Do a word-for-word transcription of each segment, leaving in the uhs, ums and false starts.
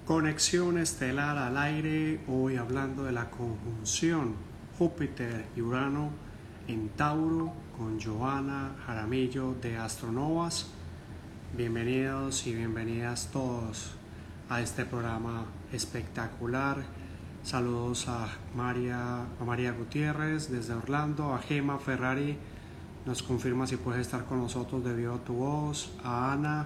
Conexión estelar al aire, hoy hablando de la conjunción Júpiter y Urano en Tauro con Joana Jaramillo de Astronovas. Bienvenidos y bienvenidas todos a este programa espectacular. Saludos a María, a María Gutiérrez desde Orlando, a Gema Ferrari, nos confirma si puedes estar con nosotros debido a tu voz, a Ana,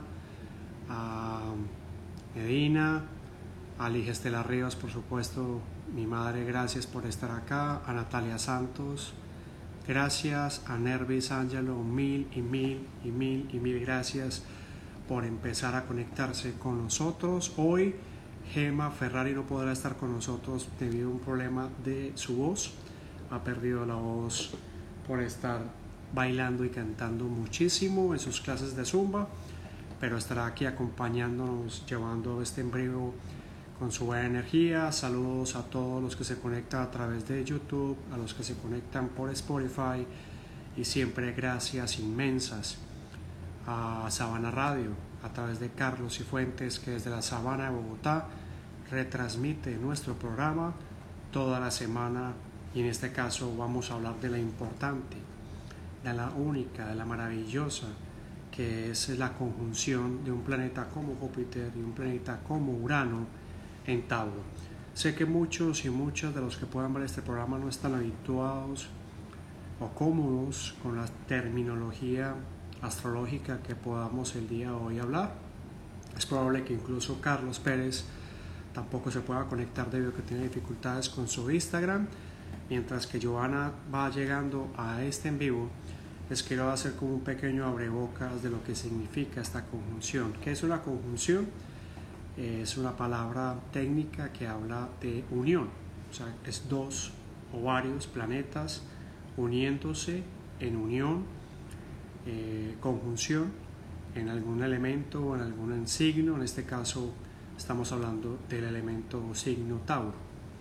a Medina, a Lige Estela Ríos, por supuesto, mi madre, gracias por estar acá, a Natalia Santos, gracias, a Nervis Ángelo, mil y mil y mil y mil gracias por empezar a conectarse con nosotros. Hoy Gema Ferrari no podrá estar con nosotros debido a un problema de su voz, ha perdido la voz por estar bailando y cantando muchísimo en sus clases de Zumba, pero estará aquí acompañándonos, llevando este en vivo con su buena energía. Saludos a todos los que se conectan a través de YouTube, a los que se conectan por Spotify, y siempre gracias inmensas a Sabana Radio a través de Carlos Cifuentes, que desde la Sabana de Bogotá retransmite nuestro programa toda la semana, y en este caso vamos a hablar de la importante, de la única, de la maravillosa, que es la conjunción de un planeta como Júpiter y un planeta como Urano en Tauro. Sé que muchos y muchas de los que puedan ver este programa no están habituados o cómodos con la terminología astrológica que podamos el día de hoy hablar. Es probable que incluso Carlos Pérez tampoco se pueda conectar debido a que tiene dificultades con su Instagram. Mientras que Joana va llegando a este en vivo, les quiero hacer como un pequeño abrebocas de lo que significa esta conjunción. ¿Qué es una conjunción? Es una palabra técnica que habla de unión, o sea, es dos o varios planetas uniéndose en unión, eh, conjunción en algún elemento o en algún signo. En este caso estamos hablando del elemento signo Tauro.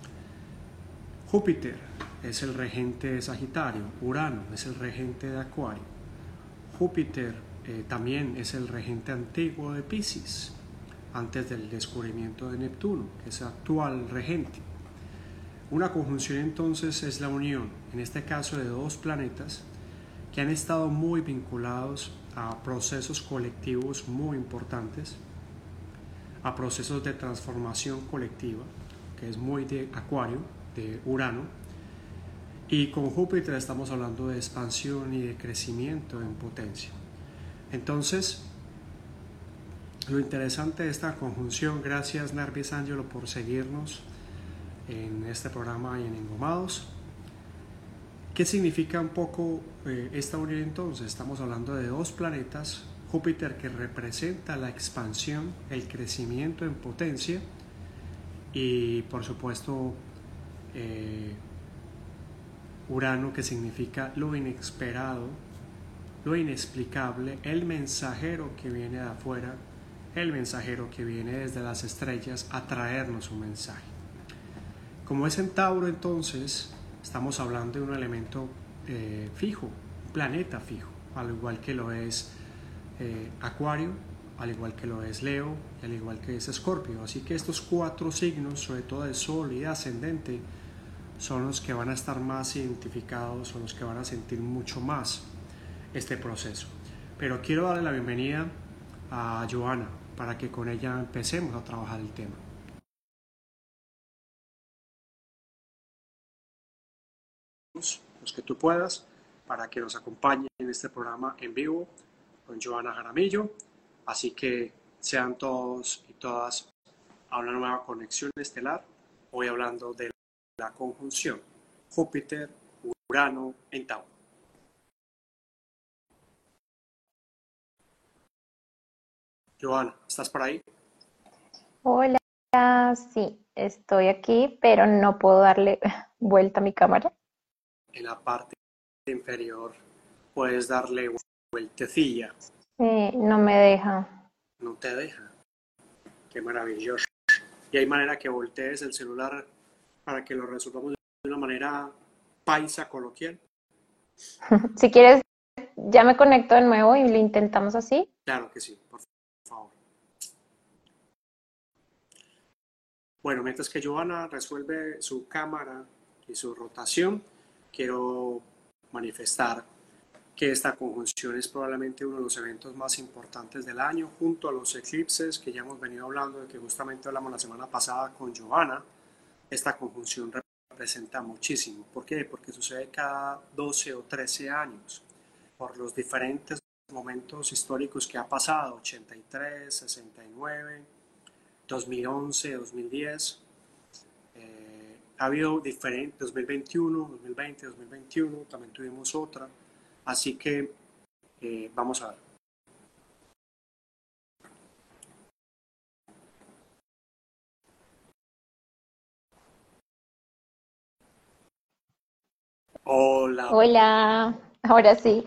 Júpiter es el regente de Sagitario, Urano es el regente de Acuario, Júpiter eh, también es el regente antiguo de Piscis, antes del descubrimiento de Neptuno, que es el actual regente. Una conjunción entonces es la unión, en este caso de dos planetas que han estado muy vinculados a procesos colectivos muy importantes, a procesos de transformación colectiva, que es muy de Acuario, de Urano, y con Júpiter estamos hablando de expansión y de crecimiento en potencia. Entonces, lo interesante de esta conjunción, gracias Nervis Ángelo por seguirnos en este programa y en Engomados. ¿Qué significa un poco eh, esta unión entonces? Estamos hablando de dos planetas, Júpiter que representa la expansión, el crecimiento en potencia, y por supuesto eh, Urano que significa lo inesperado, lo inexplicable, el mensajero que viene de afuera, el mensajero que viene desde las estrellas a traernos un mensaje. Como es en Tauro, entonces estamos hablando de un elemento eh, fijo, un planeta fijo, al igual que lo es eh, Acuario, al igual que lo es Leo y al igual que es Escorpio. Así que estos cuatro signos, sobre todo el Sol y ascendente, son los que van a estar más identificados, son los que van a sentir mucho más este proceso. Pero quiero darle la bienvenida a Joana para que con ella empecemos a trabajar el tema. Los que tú puedas, para que nos acompañe en este programa en vivo con Joana Jaramillo. Así que sean todos y todas a una nueva conexión estelar, hoy hablando de la conjunción Júpiter-Urano en Tauro. Joana, ¿estás por ahí? Hola, sí, estoy aquí, pero no puedo darle vuelta a mi cámara. En la parte inferior puedes darle vueltecilla. Eh, no me deja. No te deja. Qué maravilloso. Y hay manera que voltees el celular para que lo resolvamos de una manera paisa, coloquial. Si quieres, ya me conecto de nuevo y lo intentamos así. Claro que sí, por favor. Bueno, mientras que Joana resuelve su cámara y su rotación, quiero manifestar que esta conjunción es probablemente uno de los eventos más importantes del año, junto a los eclipses que ya hemos venido hablando, de que justamente hablamos la semana pasada con Joana. Esta conjunción representa muchísimo. ¿Por qué? Porque sucede cada doce o trece años, por los diferentes momentos históricos que ha pasado, ochenta y tres, sesenta y nueve, dos mil once, dos mil diez. Eh, ha habido diferentes, dos mil veintiuno, dos mil veinte, dos mil veintiuno, también tuvimos otra. Así que eh, vamos a ver. Hola, Hola, ahora sí,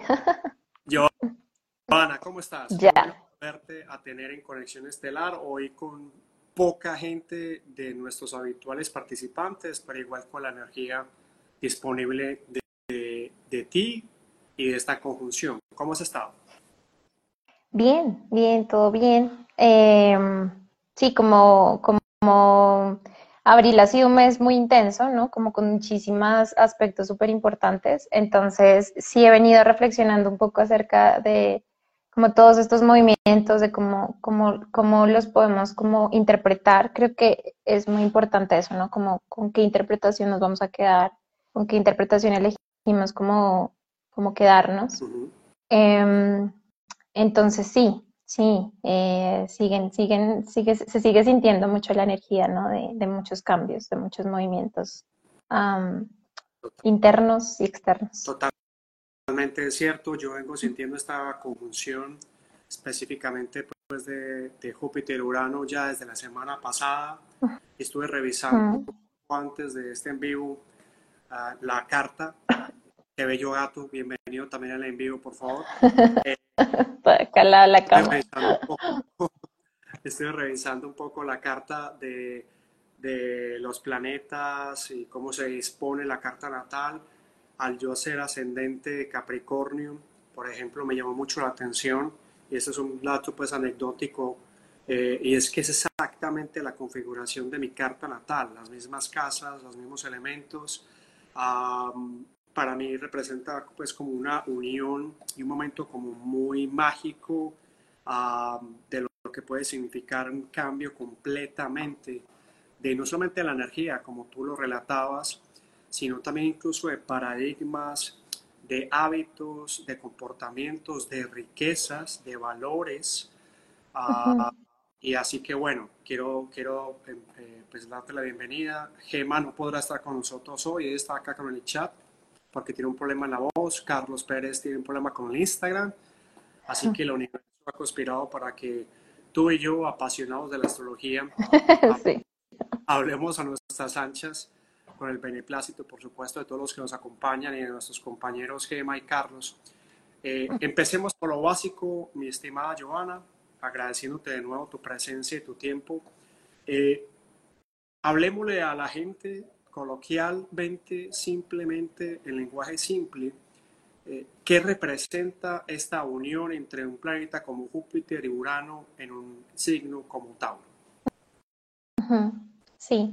Joana, ¿cómo estás? Qué bueno ya. verte a tener en Conexión Estelar, hoy con poca gente de nuestros habituales participantes, pero igual con la energía disponible de, de, de ti y de esta conjunción. ¿Cómo has estado? Bien, bien, todo bien. Em, sí, como, como abril ha sido un mes muy intenso, ¿no? Como con muchísimos aspectos súper importantes. Entonces, sí he venido reflexionando un poco acerca de como todos estos movimientos, de cómo, cómo, cómo los podemos como interpretar. Creo que es muy importante eso, ¿no? Como con qué interpretación nos vamos a quedar, con qué interpretación elegimos como, como quedarnos. Ujú. Em, entonces sí, sí, eh, siguen, siguen, sigue, se sigue sintiendo mucho la energía, ¿no? De, de muchos cambios, de muchos movimientos am, internos y externos. Totalmente cierto, yo vengo sintiendo esta conjunción específicamente pues, de, de Júpiter-Urano ya desde la semana pasada. Estuve revisando Ujú. antes de este en vivo uh, la carta. Qué bello gato, bienvenido también al en vivo, por favor. Eh, Acá al lado de la estuve cama. revisando un poco, estuve revisando un poco la carta de, de los planetas y cómo se dispone la carta natal. Al yo ser ascendente de Capricornio, por ejemplo, me llamó mucho la atención, y este es un dato pues anecdótico, eh, y es que es exactamente la configuración de mi carta natal, las mismas casas, los mismos elementos. Um, para mí representa pues como una unión y un momento como muy mágico, uh, de lo que puede significar un cambio completamente de no solamente la energía, como tú lo relatabas, sino también incluso de paradigmas, de hábitos, de comportamientos, de riquezas, de valores. Ujú. Uh, y así que bueno, quiero, quiero eh, eh, pues darte la bienvenida. Gema no podrá estar con nosotros hoy, ella está acá con el chat porque tiene un problema en la voz. Carlos Pérez tiene un problema con el Instagram. Así que el universo ha conspirado para que tú y yo, apasionados de la astrología, Sí. hablemos a nuestras anchas con el beneplácito, por supuesto, de todos los que nos acompañan y de nuestros compañeros Gema y Carlos. Eh, empecemos por lo básico, mi estimada Joana, agradeciéndote de nuevo tu presencia y tu tiempo. Eh, Hablemosle a la gente coloquialmente, simplemente, en lenguaje simple, eh, ¿qué representa esta unión entre un planeta como Júpiter y Urano en un signo como Tauro? Ujú. Sí.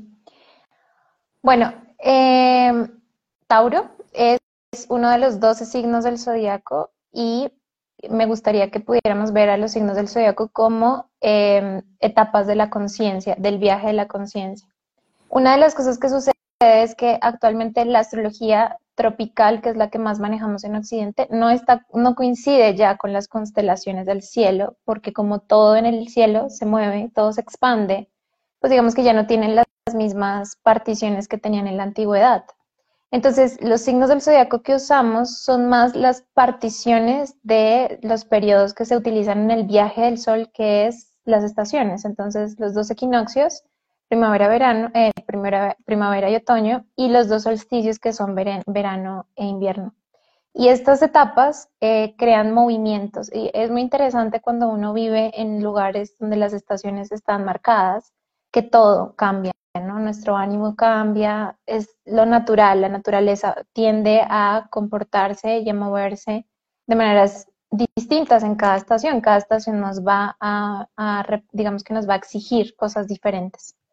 Bueno, em, Tauro es uno de los doce signos del zodiaco y me gustaría que pudiéramos ver a los signos del zodiaco como em, etapas de la conciencia, del viaje de la conciencia. Una de las cosas que sucede es que actualmente la astrología tropical, que es la que más manejamos en Occidente, no está, no coincide ya con las constelaciones del cielo, porque como todo en el cielo se mueve, todo se expande, pues digamos que ya no tienen las mismas particiones que tenían en la antigüedad. Entonces, los signos del zodiaco que usamos son más las particiones de los periodos que se utilizan en el viaje del sol, que es las estaciones. Entonces, los dos equinoccios, primavera, verano, eh, primavera, primavera y otoño, y los dos solsticios que son verano e invierno. Y estas etapas eh, crean movimientos y es muy interesante cuando uno vive en lugares donde las estaciones están marcadas, que todo cambia, ¿no? Nuestro ánimo cambia, es lo natural, la naturaleza tiende a comportarse y a moverse de maneras distintas en cada estación. Cada estación nos va a, a digamos que nos va a exigir cosas diferentes.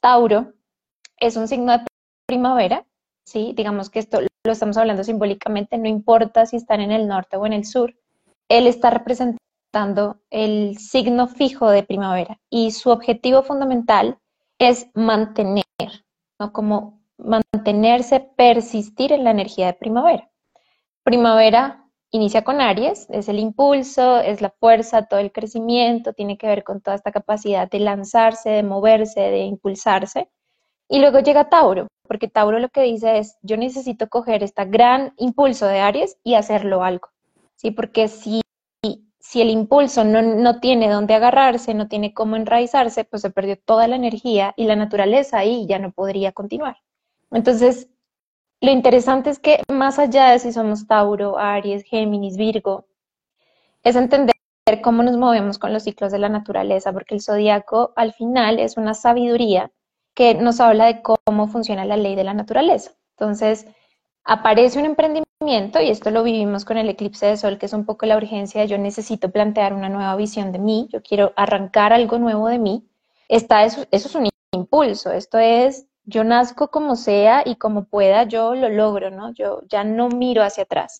Tauro es un signo de primavera, ¿sí? Digamos que esto lo estamos hablando simbólicamente, no importa si están en el norte o en el sur, él está representando el signo fijo de primavera y su objetivo fundamental es mantener, ¿no? Como mantenerse, persistir en la energía de primavera. Primavera inicia con Aries, es el impulso, es la fuerza, todo el crecimiento, tiene que ver con toda esta capacidad de lanzarse, de moverse, de impulsarse. Y luego llega Tauro, porque Tauro lo que dice es, yo necesito coger este gran impulso de Aries y hacerlo algo, ¿sí? Porque si, si el impulso no, no tiene dónde agarrarse, no tiene cómo enraizarse, pues se perdió toda la energía y la naturaleza ahí ya no podría continuar. Entonces, lo interesante es que más allá de si somos Tauro, Aries, Géminis, Virgo, es entender cómo nos movemos con los ciclos de la naturaleza, porque el zodiaco al final es una sabiduría que nos habla de cómo funciona la ley de la naturaleza. Entonces, aparece un emprendimiento, y esto lo vivimos con el eclipse de sol, que es un poco la urgencia de yo necesito plantear una nueva visión de mí, yo quiero arrancar algo nuevo de mí. Está, eso, eso es un impulso, esto es, yo nazco como sea y como pueda, yo lo logro, ¿no? Yo ya no miro hacia atrás.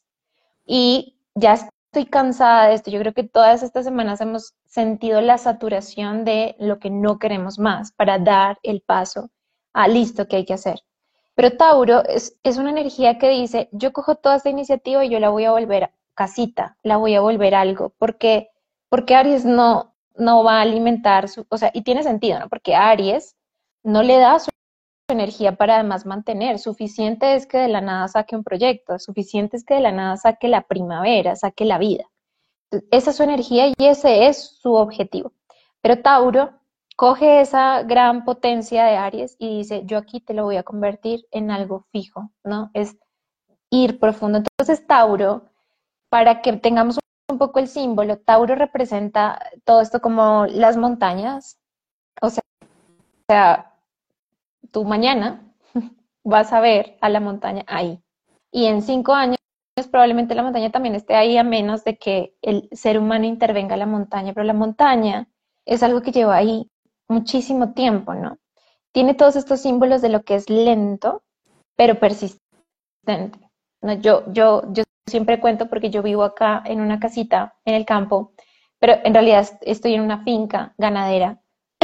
Y ya estoy cansada de esto. Yo creo que todas estas semanas hemos sentido la saturación de lo que no queremos más para dar el paso a listo que hay que hacer. Pero Tauro es, es una energía que dice, yo cojo toda esta iniciativa y yo la voy a volver casita, la voy a volver algo, porque, porque Aries no, no va a alimentar, su, o sea, y tiene sentido, ¿no? Porque Aries no le da su energía para además mantener. Suficiente es que de la nada saque un proyecto, suficiente es que de la nada saque la primavera, saque la vida. Esa es su energía y ese es su objetivo. Pero Tauro coge esa gran potencia de Aries y dice, yo aquí te lo voy a convertir en algo fijo, ¿no? Es ir profundo. Entonces Tauro, para que tengamos un poco el símbolo, Tauro representa todo esto como las montañas, o sea, tú mañana vas a ver a la montaña ahí. Y en cinco años probablemente la montaña también esté ahí, a menos de que el ser humano intervenga en la montaña, pero la montaña es algo que lleva ahí muchísimo tiempo, ¿no? Tiene todos estos símbolos de lo que es lento, pero persistente, ¿no? Yo, yo, yo siempre cuento porque yo vivo acá en una casita en el campo, pero en realidad estoy en una finca ganadera.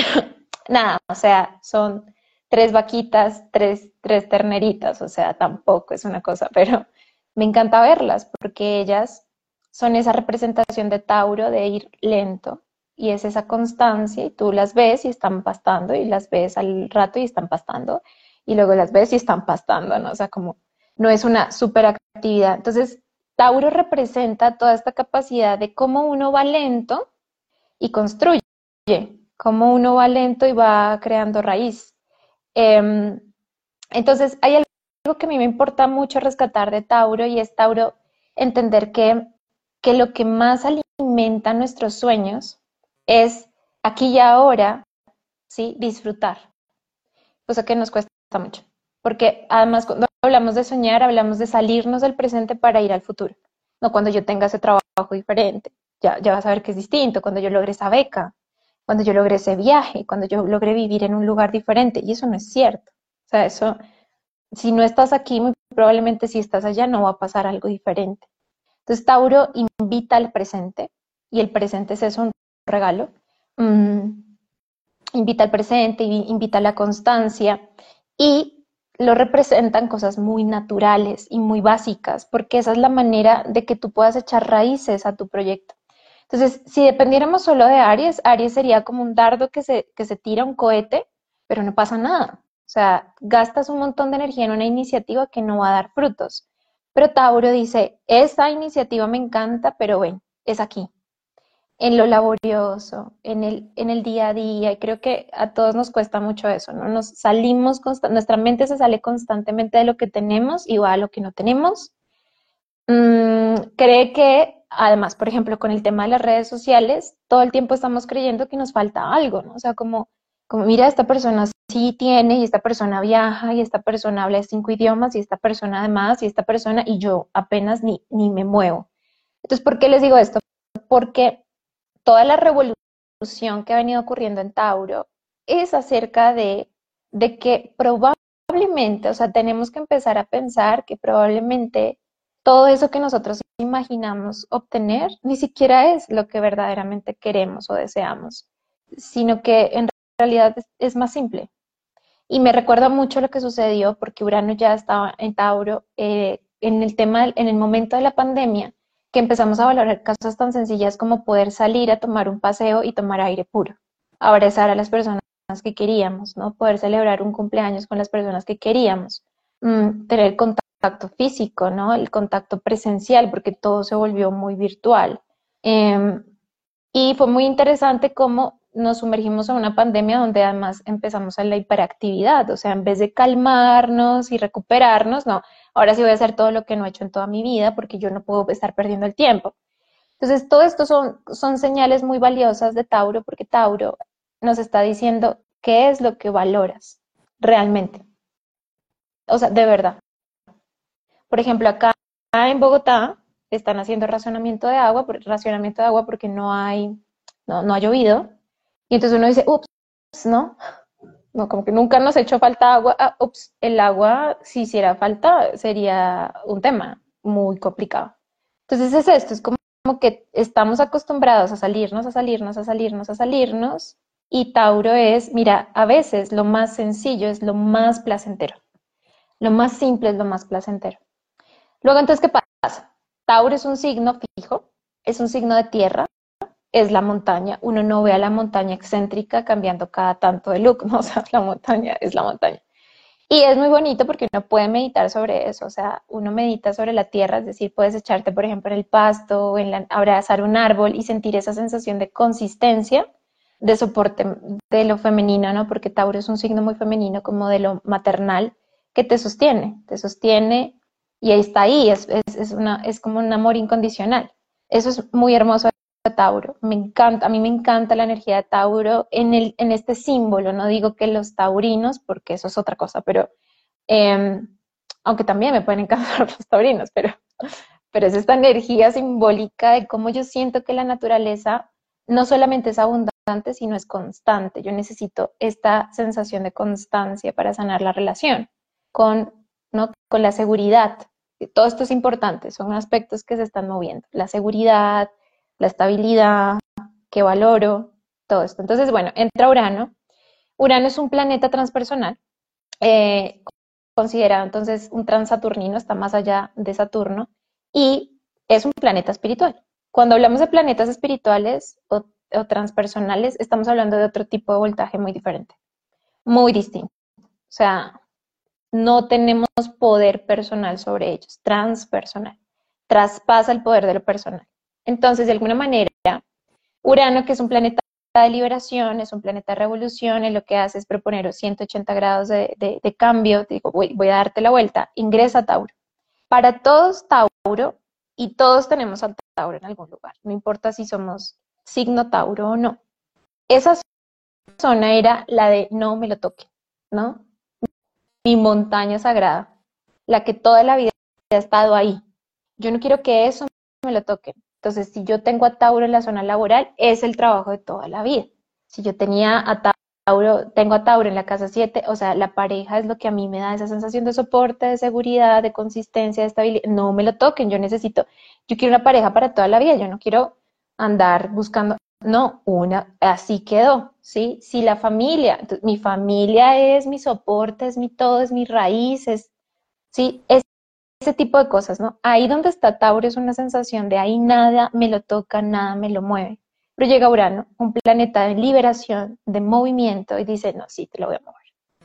Nada, o sea, son tres vaquitas, tres, tres terneritas, o sea, tampoco es una cosa, pero me encanta verlas porque ellas son esa representación de Tauro de ir lento y es esa constancia y tú las ves y están pastando y las ves al rato y están pastando y luego las ves y están pastando, ¿no? O sea, como no es una superactividad. Entonces, Tauro representa toda esta capacidad de cómo uno va lento y construye, cómo uno va lento y va creando raíz. Eh, entonces, hay algo que a mí me importa mucho rescatar de Tauro y es Tauro entender que, que lo que más alimenta nuestros sueños es aquí y ahora, ¿sí? Disfrutar, cosa que nos cuesta mucho. Porque además cuando hablamos de soñar, hablamos de salirnos del presente para ir al futuro. No cuando yo tenga ese trabajo diferente, ya, ya vas a ver que es distinto, cuando yo logre esa beca, cuando yo logré ese viaje, cuando yo logré vivir en un lugar diferente, y eso no es cierto. O sea, eso, si no estás aquí, muy probablemente si estás allá no va a pasar algo diferente. Entonces, Tauro invita al presente, y el presente es eso, un regalo. Mm, invita al presente, invita a la constancia, y lo representan cosas muy naturales y muy básicas, porque esa es la manera de que tú puedas echar raíces a tu proyecto. Entonces, si dependiéramos solo de Aries, Aries sería como un dardo que se, que se tira un cohete, pero no pasa nada. O sea, gastas un montón de energía en una iniciativa que no va a dar frutos. Pero Tauro dice, esa iniciativa me encanta, pero ven, es aquí, en lo laborioso, en el, en el día a día, y creo que a todos nos cuesta mucho eso, ¿no? Nos salimos, nuestra mente se sale constantemente de lo que tenemos y va a lo que no tenemos. Mm, cree que, además, por ejemplo, con el tema de las redes sociales, todo el tiempo estamos creyendo que nos falta algo, ¿no? O sea, como, como mira, esta persona sí tiene, y esta persona viaja, y esta persona habla cinco idiomas, y esta persona además, y esta persona, y yo apenas ni, ni me muevo. Entonces, ¿por qué les digo esto? Porque toda la revolución que ha venido ocurriendo en Tauro es acerca de de que probablemente, o sea, tenemos que empezar a pensar que probablemente todo eso que nosotros imaginamos obtener ni siquiera es lo que verdaderamente queremos o deseamos, sino que en realidad es, es más simple. Y me recuerda mucho lo que sucedió porque Urano ya estaba en Tauro eh, en el tema, en el momento de la pandemia, que empezamos a valorar cosas tan sencillas como poder salir a tomar un paseo y tomar aire puro, abrazar a las personas que queríamos, ¿no? Poder celebrar un cumpleaños con las personas que queríamos, mm, tener contacto físico, ¿no? El contacto presencial, porque todo se volvió muy virtual. Eh, y fue muy interesante cómo nos sumergimos en una pandemia donde además empezamos a la hiperactividad, o sea, en vez de calmarnos y recuperarnos, no, ahora sí voy a hacer todo lo que no he hecho en toda mi vida porque yo no puedo estar perdiendo el tiempo. Entonces, todo esto son, son señales muy valiosas de Tauro porque Tauro nos está diciendo qué es lo que valoras realmente, o sea, de verdad. Por ejemplo, acá en Bogotá están haciendo racionamiento de agua, racionamiento de agua porque no hay, no, no ha llovido. Y entonces uno dice, ups, ¿no? No, como que nunca nos ha hecho falta agua. Ah, ups, el agua, si hiciera falta, sería un tema muy complicado. Entonces es esto, es como, como que estamos acostumbrados a salirnos, a salirnos, a salirnos, a salirnos. Y Tauro es, mira, a veces lo más sencillo es lo más placentero. Lo más simple es lo más placentero. Luego, entonces, ¿qué pasa? Tauro es un signo fijo, es un signo de tierra, es la montaña. Uno no ve a la montaña excéntrica cambiando cada tanto de look, ¿no? O sea, la montaña es la montaña. Y es muy bonito porque uno puede meditar sobre eso, o sea, uno medita sobre la tierra, es decir, puedes echarte, por ejemplo, en el pasto o en la, abrazar un árbol y sentir esa sensación de consistencia, de soporte de lo femenino, ¿no? Porque Tauro es un signo muy femenino, como de lo maternal, que te sostiene, te sostiene y está ahí, es, es, es, una, es como un amor incondicional. Eso es muy hermoso de Tauro, me encanta, a mí me encanta la energía de Tauro en, el, en este símbolo, no digo que los taurinos, porque eso es otra cosa, pero eh, aunque también me pueden encantar los taurinos, pero, pero es esta energía simbólica de cómo yo siento que la naturaleza no solamente es abundante, sino es constante. Yo necesito esta sensación de constancia para sanar la relación con, ¿no? con la seguridad. Todo esto es importante, son aspectos que se están moviendo. La seguridad, la estabilidad, que valoro, todo esto. Entonces, bueno, entra Urano. Urano es un planeta transpersonal, eh, considerado entonces un transaturnino, está más allá de Saturno, y es un planeta espiritual. Cuando hablamos de planetas espirituales o, o transpersonales, estamos hablando de otro tipo de voltaje muy diferente, muy distinto. O sea, no tenemos poder personal sobre ellos, transpersonal. Traspasa el poder de lo personal. Entonces, de alguna manera, Urano, que es un planeta de liberación, es un planeta de revolución, y lo que hace es proponer ciento ochenta grados de, de, de cambio, digo, voy, voy a darte la vuelta, ingresa a Tauro. Para todos Tauro, y todos tenemos a Tauro en algún lugar, no importa si somos signo Tauro o no. Esa zona era la de no me lo toque, ¿no? Mi montaña sagrada, la que toda la vida ha estado ahí. Yo no quiero que eso me lo toque. Entonces, si yo tengo a Tauro en la zona laboral, es el trabajo de toda la vida. Si yo tenía a Tauro, tengo a Tauro en la casa siete, o sea, la pareja es lo que a mí me da esa sensación de soporte, de seguridad, de consistencia, de estabilidad. No me lo toquen, yo necesito, yo quiero una pareja para toda la vida, yo no quiero andar buscando, no, una, así quedó, ¿sí? Si la familia, mi familia es mi soporte, es mi todo, es mi raíz, es, ¿sí? Es ese tipo de cosas, ¿no? Ahí donde está Tauro es una sensación de ahí nada me lo toca, nada me lo mueve. Pero llega Urano, un planeta de liberación, de movimiento, y dice, no, sí, te lo voy a mover.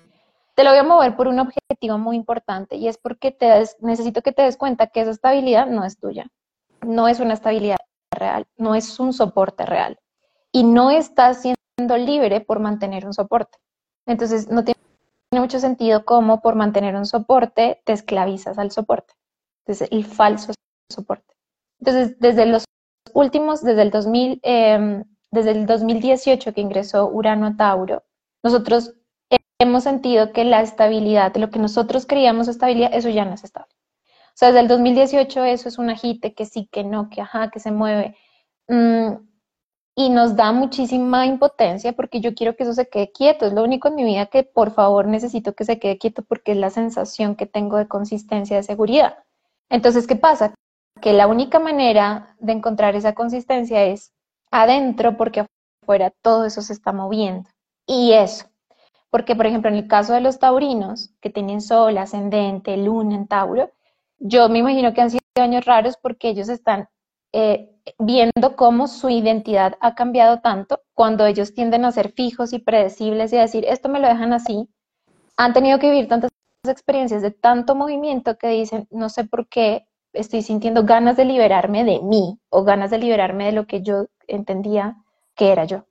Te lo voy a mover por un objetivo muy importante, y es porque te des, necesito que te des cuenta que esa estabilidad no es tuya. No es una estabilidad real, no es un soporte real. Y no estás siendo libre por mantener un soporte. Entonces, no tiene tiene mucho sentido como por mantener un soporte te esclavizas al soporte. Entonces, el falso soporte. Entonces, desde los últimos, desde el dos mil, eh, desde el dos mil dieciocho que ingresó Urano a Tauro, nosotros hemos sentido que la estabilidad, lo que nosotros creíamos estabilidad, eso ya no es estable. O sea, desde el dos mil dieciocho eso es un agite, que sí, que no, que ajá, que se mueve. Mm, y nos da muchísima impotencia porque yo quiero que eso se quede quieto. Es lo único en mi vida que por favor necesito que se quede quieto porque es la sensación que tengo de consistencia, de seguridad. Entonces, ¿qué pasa? Que la única manera de encontrar esa consistencia es adentro porque afuera todo eso se está moviendo. Y eso, porque por ejemplo en el caso de los taurinos que tienen sol, ascendente, luna en Tauro, yo me imagino que han sido años raros porque ellos están eh, viendo cómo su identidad ha cambiado tanto cuando ellos tienden a ser fijos y predecibles y a decir, esto me lo dejan así, han tenido que vivir tantas experiencias de tanto movimiento que dicen, no sé por qué estoy sintiendo ganas de liberarme de mí o ganas de liberarme de lo que yo entendía que era yo.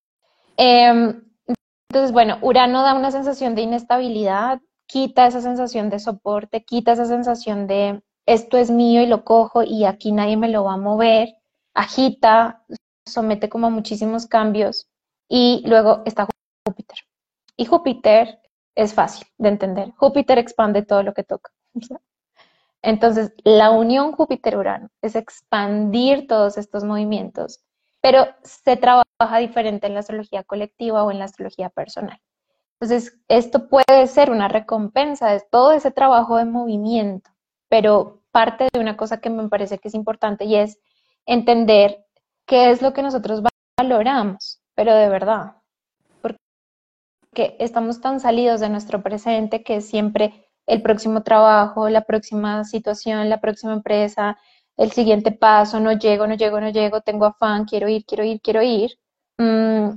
Eh, entonces, bueno, Urano da una sensación de inestabilidad, quita esa sensación de soporte, quita esa sensación de esto es mío y lo cojo y aquí nadie me lo va a mover, agita, somete como a muchísimos cambios y luego está Júpiter. Y Júpiter es fácil de entender. Júpiter expande todo lo que toca. Entonces, la unión Júpiter-Urano es expandir todos estos movimientos, pero se trabaja diferente en la astrología colectiva o en la astrología personal. Entonces, esto puede ser una recompensa de todo ese trabajo de movimiento, pero parte de una cosa que me parece que es importante y es entender qué es lo que nosotros valoramos, pero de verdad, porque estamos tan salidos de nuestro presente que siempre el próximo trabajo, la próxima situación, la próxima empresa, el siguiente paso, no llego, no llego, no llego, tengo afán, quiero ir, quiero ir, quiero ir. Mm,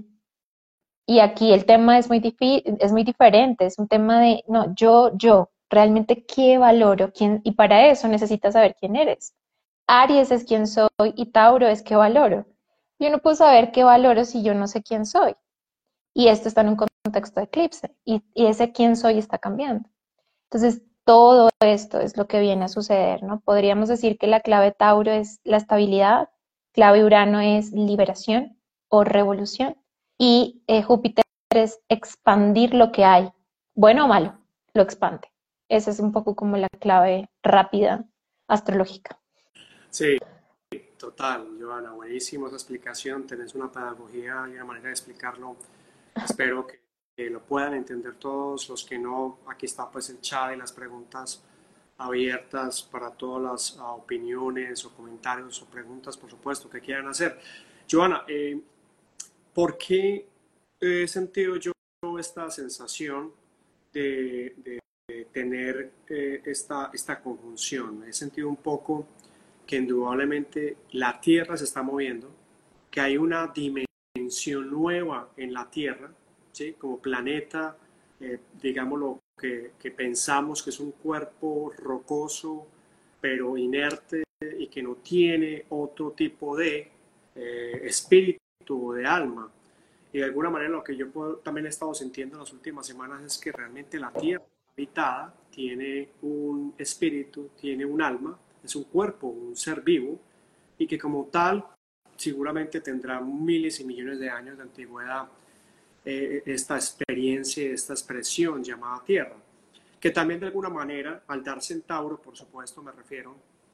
y aquí el tema es muy, es muy diferente, es un tema de, no, yo, yo, realmente qué valoro, quién, y para eso necesitas saber quién eres. Aries es quién soy y Tauro es qué valoro. Yo no puedo saber qué valoro si yo no sé quién soy. Y esto está en un contexto de eclipse y, y ese quién soy está cambiando. Entonces, todo esto es lo que viene a suceder, ¿no? Podríamos decir que la clave Tauro es la estabilidad, clave Urano es liberación o revolución y eh, Júpiter es expandir lo que hay, bueno o malo, lo expande. Esa es un poco como la clave rápida astrológica. Sí, total, Joana, buenísima esa explicación. Tenés una pedagogía y una manera de explicarlo. Espero que, que lo puedan entender todos. Los que no, aquí está pues el chat y las preguntas abiertas para todas las uh, opiniones o comentarios o preguntas, por supuesto, que quieran hacer. Joana, eh, ¿por qué he sentido yo esta sensación de, de, de tener eh, esta, esta conjunción? He sentido un poco que indudablemente la Tierra se está moviendo, que hay una dimensión nueva en la Tierra, ¿sí? Como planeta, eh, digámoslo, que, que pensamos que es un cuerpo rocoso, pero inerte y que no tiene otro tipo de eh, espíritu o de alma. Y de alguna manera lo que yo puedo, también he estado sintiendo en las últimas semanas es que realmente la Tierra habitada tiene un espíritu, tiene un alma, es un cuerpo, un ser vivo, y que como tal seguramente tendrá miles y millones de años de antigüedad eh, esta experiencia, esta expresión llamada Tierra, que también de alguna manera, al dar Centauro, por supuesto me refiero,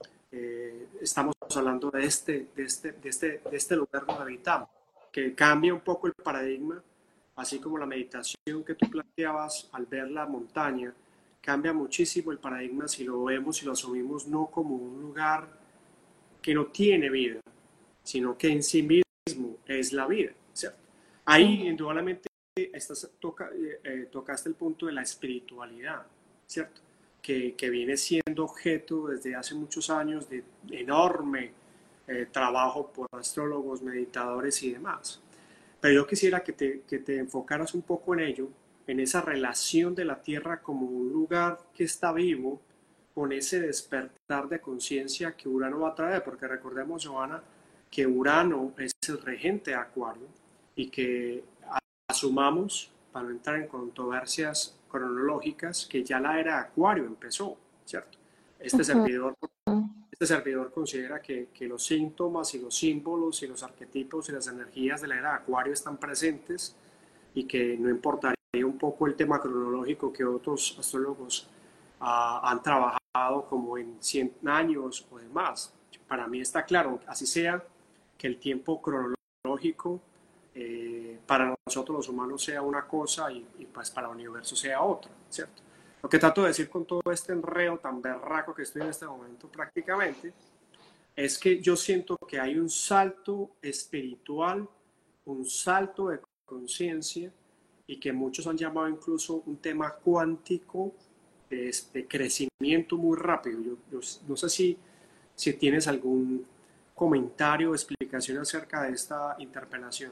eh, estamos hablando de este, de, este, de, este, de este lugar donde habitamos, que cambia un poco el paradigma, así como la meditación que tú planteabas al ver la montaña, cambia muchísimo el paradigma si lo vemos y lo asumimos no como un lugar que no tiene vida, sino que en sí mismo es la vida, ¿cierto? Ahí Sí. indudablemente estás, toca, eh, tocaste el punto de la espiritualidad, ¿cierto? Que, que viene siendo objeto desde hace muchos años de enorme eh, trabajo por astrólogos, meditadores y demás. Pero yo quisiera que te, que te enfocaras un poco en ello, en esa relación de la Tierra como un lugar que está vivo, con ese despertar de conciencia que Urano va a traer, porque recordemos, Joana, que Urano es el regente de Acuario y que asumamos, para no entrar en controversias cronológicas, que ya la era de Acuario empezó, ¿cierto? Este Ujú. servidor, este servidor considera que, que los síntomas y los símbolos y los arquetipos y las energías de la era de Acuario están presentes y que no importaría un poco el tema cronológico que otros astrólogos uh, han trabajado como en cien años o demás. Para mí está claro, así sea, que el tiempo cronológico astrológico eh, para nosotros los humanos sea una cosa y, y pues para el universo sea otra, ¿cierto? Lo que trato de decir con todo este enredo tan berraco que estoy en este momento prácticamente es que yo siento que hay un salto espiritual, un salto de conciencia y que muchos han llamado incluso un tema cuántico de, de crecimiento muy rápido. Yo, yo no sé si, si tienes algún comentario o explicación acerca de esta interpelación.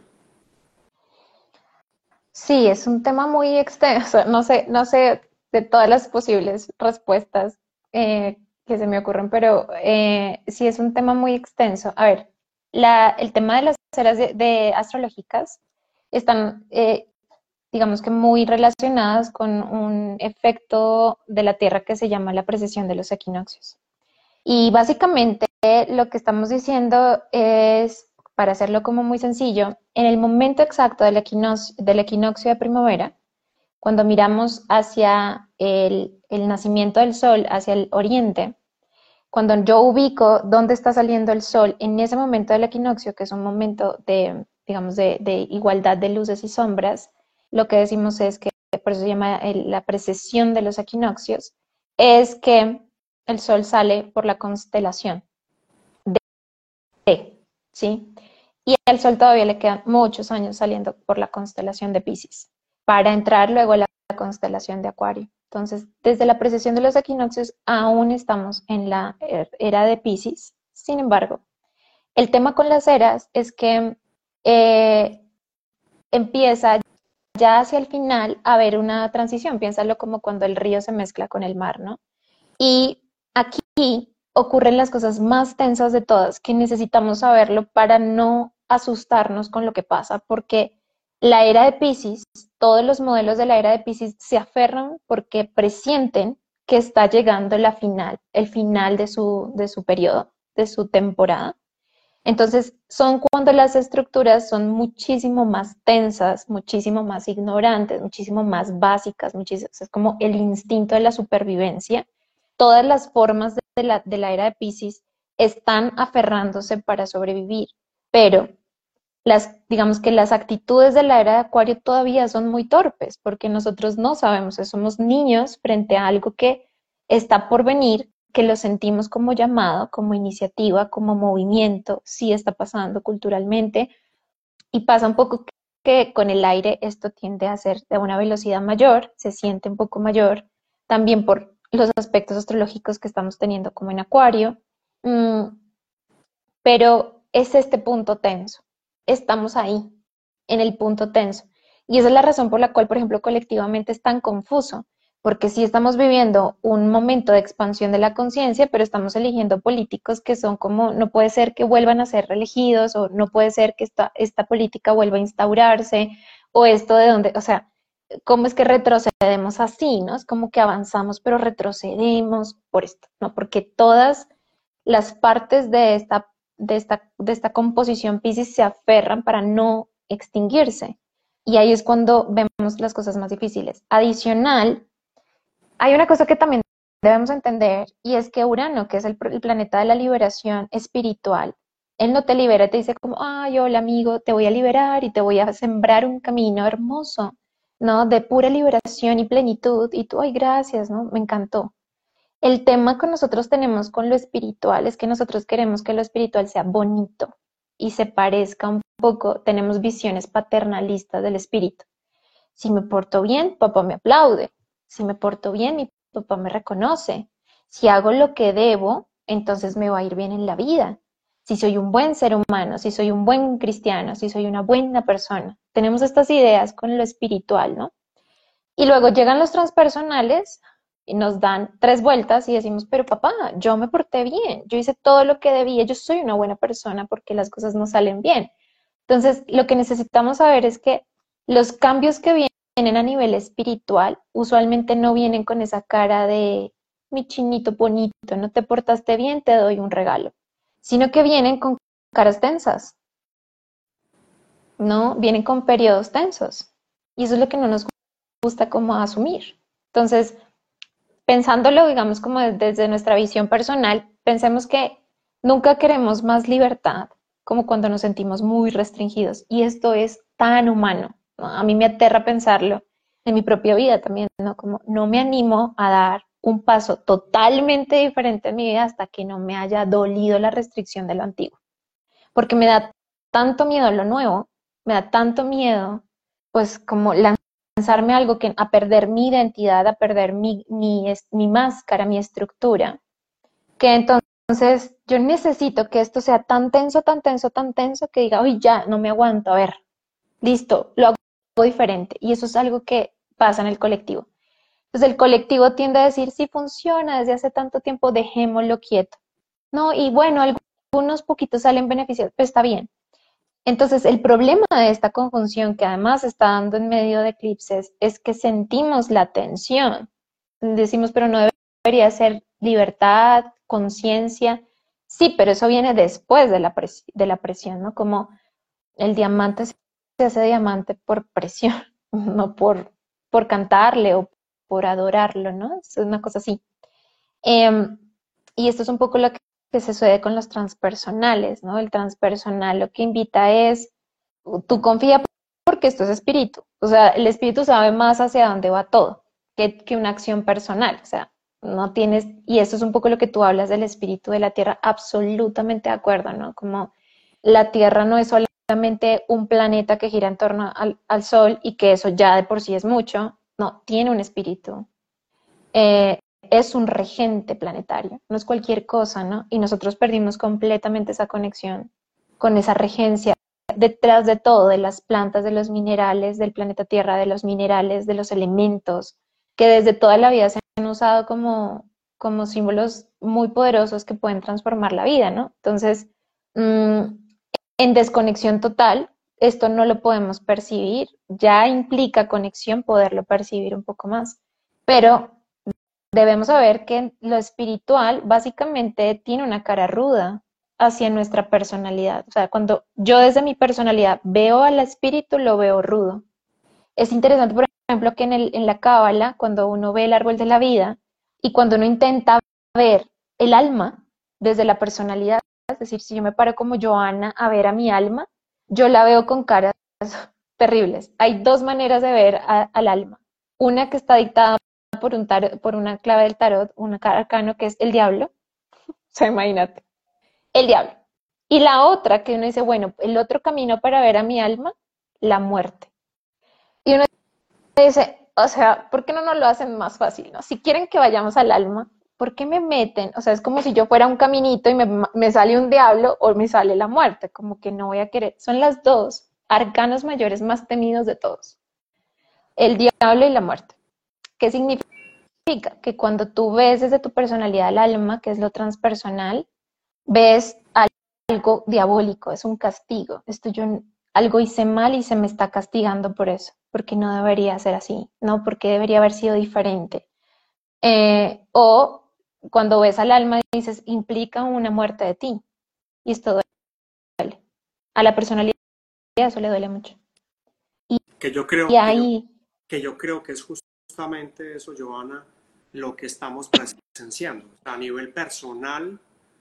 Sí, es un tema muy extenso. No sé, no sé de todas las posibles respuestas eh, que se me ocurren, pero eh, sí es un tema muy extenso. A ver, la, el tema de las eras de, de astrológicas están, eh, digamos que muy relacionadas con un efecto de la Tierra que se llama la precesión de los equinoccios. Y básicamente lo que estamos diciendo es, para hacerlo como muy sencillo, en el momento exacto del equinoccio, del equinoccio de primavera, cuando miramos hacia el, el nacimiento del sol, hacia el oriente, cuando yo ubico dónde está saliendo el sol en ese momento del equinoccio, que es un momento de, digamos, de, de igualdad de luces y sombras, lo que decimos es que, por eso se llama el, la precesión de los equinoccios, es que el sol sale por la constelación de, ¿sí? Y al sol todavía le quedan muchos años saliendo por la constelación de Piscis, para entrar luego a la constelación de Acuario. Entonces, desde la precesión de los equinoccios, aún estamos en la era de Piscis. Sin embargo, el tema con las eras es que eh, empieza ya hacia el final a haber una transición. Piénsalo como cuando el río se mezcla con el mar, ¿no? Y aquí ocurren las cosas más tensas de todas, que necesitamos saberlo para no asustarnos con lo que pasa, porque la era de Piscis, todos los modelos de la era de Piscis se aferran porque presienten que está llegando la final, el final de su, de su periodo, de su temporada. Entonces, son cuando las estructuras son muchísimo más tensas, muchísimo más ignorantes, muchísimo más básicas, muchísimo, es como el instinto de la supervivencia. Todas las formas de la, de la era de Piscis están aferrándose para sobrevivir, pero las, digamos que las actitudes de la era de Acuario todavía son muy torpes, porque nosotros no sabemos, somos niños frente a algo que está por venir, que lo sentimos como llamado, como iniciativa, como movimiento, sí está pasando culturalmente, y pasa un poco que con el aire esto tiende a ser de una velocidad mayor, se siente un poco mayor, también por los aspectos astrológicos que estamos teniendo como en Acuario, mm, pero es este punto tenso, estamos ahí, en el punto tenso, y esa es la razón por la cual, por ejemplo, colectivamente es tan confuso, porque sí estamos viviendo un momento de expansión de la conciencia, pero estamos eligiendo políticos que son como, no puede ser que vuelvan a ser reelegidos, o no puede ser que esta, esta política vuelva a instaurarse, o esto de donde, o sea, ¿cómo es que retrocedemos así, no? Es como que avanzamos, pero retrocedemos por esto, ¿no? Porque todas las partes de esta, de esta, de esta composición Piscis se aferran para no extinguirse. Y ahí es cuando vemos las cosas más difíciles. Adicional, hay una cosa que también debemos entender, y es que Urano, que es el, el planeta de la liberación espiritual, él no te libera, te dice como, ay, hola amigo, te voy a liberar y te voy a sembrar un camino hermoso, ¿no? De pura liberación y plenitud, y tú, ay, gracias, ¿no? Me encantó. El tema que nosotros tenemos con lo espiritual es que nosotros queremos que lo espiritual sea bonito y se parezca un poco, tenemos visiones paternalistas del espíritu. Si me porto bien, papá me aplaude. Si me porto bien, mi papá me reconoce. Si hago lo que debo, entonces me va a ir bien en la vida. Si soy un buen ser humano, si soy un buen cristiano, si soy una buena persona. Tenemos estas ideas con lo espiritual, ¿no? Y luego llegan los transpersonales y nos dan tres vueltas y decimos, pero papá, yo me porté bien, yo hice todo lo que debía, yo soy una buena persona porque las cosas no salen bien. Entonces, lo que necesitamos saber es que los cambios que vienen a nivel espiritual usualmente no vienen con esa cara de mi chinito bonito, no te portaste bien, te doy un regalo, sino que vienen con caras tensas, ¿no? Vienen con periodos tensos. Y eso es lo que no nos gusta como asumir. Entonces, pensándolo, digamos, como desde nuestra visión personal, pensemos que nunca queremos más libertad como cuando nos sentimos muy restringidos. Y esto es tan humano, ¿no? A mí me aterra pensarlo en mi propia vida también, ¿no? Como no me animo a dar un paso totalmente diferente en mi vida hasta que no me haya dolido la restricción de lo antiguo. Porque me da tanto miedo lo nuevo, me da tanto miedo, pues como lanzarme a algo que a perder mi identidad, a perder mi, mi, mi máscara, mi estructura, que entonces yo necesito que esto sea tan tenso, tan tenso, tan tenso, que diga, uy, ya, no me aguanto, a ver, listo, lo hago diferente. Y eso es algo que pasa en el colectivo. Entonces el colectivo tiende a decir, sí funciona desde hace tanto tiempo, dejémoslo quieto. No, y bueno, algunos poquitos salen beneficiados, pero está bien. Entonces el problema de esta conjunción que además está dando en medio de eclipses es que sentimos la tensión. Decimos, pero no debería ser libertad, conciencia. Sí, pero eso viene después de la, pres de la presión, ¿no? Como el diamante se hace diamante por presión, no por, por cantarle o por adorarlo, ¿no? Es una cosa así. Eh, y esto es un poco lo que, que se sucede con los transpersonales, ¿no? El transpersonal lo que invita es, tú confía porque esto es espíritu. O sea, el espíritu sabe más hacia dónde va todo que, que una acción personal. O sea, no tienes, y esto es un poco lo que tú hablas del espíritu de la tierra, absolutamente de acuerdo, ¿no? Como la tierra no es solamente un planeta que gira en torno al, al sol y que eso ya de por sí es mucho, no, tiene un espíritu. Eh, es un regente planetario, no es cualquier cosa, ¿no? Y nosotros perdimos completamente esa conexión con esa regencia detrás de todo, de las plantas, de los minerales, del planeta Tierra, de los minerales, de los elementos, que desde toda la vida se han usado como, como símbolos muy poderosos que pueden transformar la vida, ¿no? Entonces, mmm, en desconexión total, esto no lo podemos percibir, ya implica conexión poderlo percibir un poco más, pero debemos saber que lo espiritual básicamente tiene una cara ruda hacia nuestra personalidad. O sea, cuando yo desde mi personalidad veo al espíritu, lo veo rudo. Es interesante, por ejemplo, que en, el, en la Cábala, cuando uno ve el árbol de la vida y cuando uno intenta ver el alma desde la personalidad, es decir, si yo me paro como Joana a ver a mi alma, yo la veo con caras terribles. Hay dos maneras de ver a, al alma. Una que está dictada por, un tarot, por una clave del tarot, un arcano que es el diablo. O sea, imagínate, el diablo. Y la otra que uno dice, bueno, el otro camino para ver a mi alma, la muerte. Y uno dice, o sea, ¿por qué no nos lo hacen más fácil, no? Si quieren que vayamos al alma, ¿por qué me meten? O sea, es como si yo fuera un caminito y me, me sale un diablo o me sale la muerte, como que no voy a querer. Son las dos arcanos mayores más temidos de todos. El diablo y la muerte. ¿Qué significa? Que cuando tú ves desde tu personalidad el alma, que es lo transpersonal, ves algo diabólico, es un castigo. Esto yo algo hice mal y se me está castigando por eso, porque no debería ser así, no, porque debería haber sido diferente. Eh, o cuando ves al alma y dices, implica una muerte de ti, y esto duele. A la personalidad eso le duele mucho. Y, Que yo creo y que yo, ahí... que yo creo que es justamente eso, Joana, lo que estamos presenciando. A nivel personal,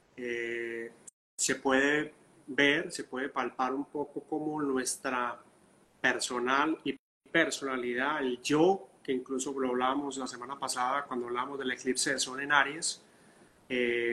eh, se puede ver, se puede palpar un poco como nuestra personal y personalidad, el yo, que incluso lo hablábamos la semana pasada cuando hablamos del eclipse de Sol en Aries, eh,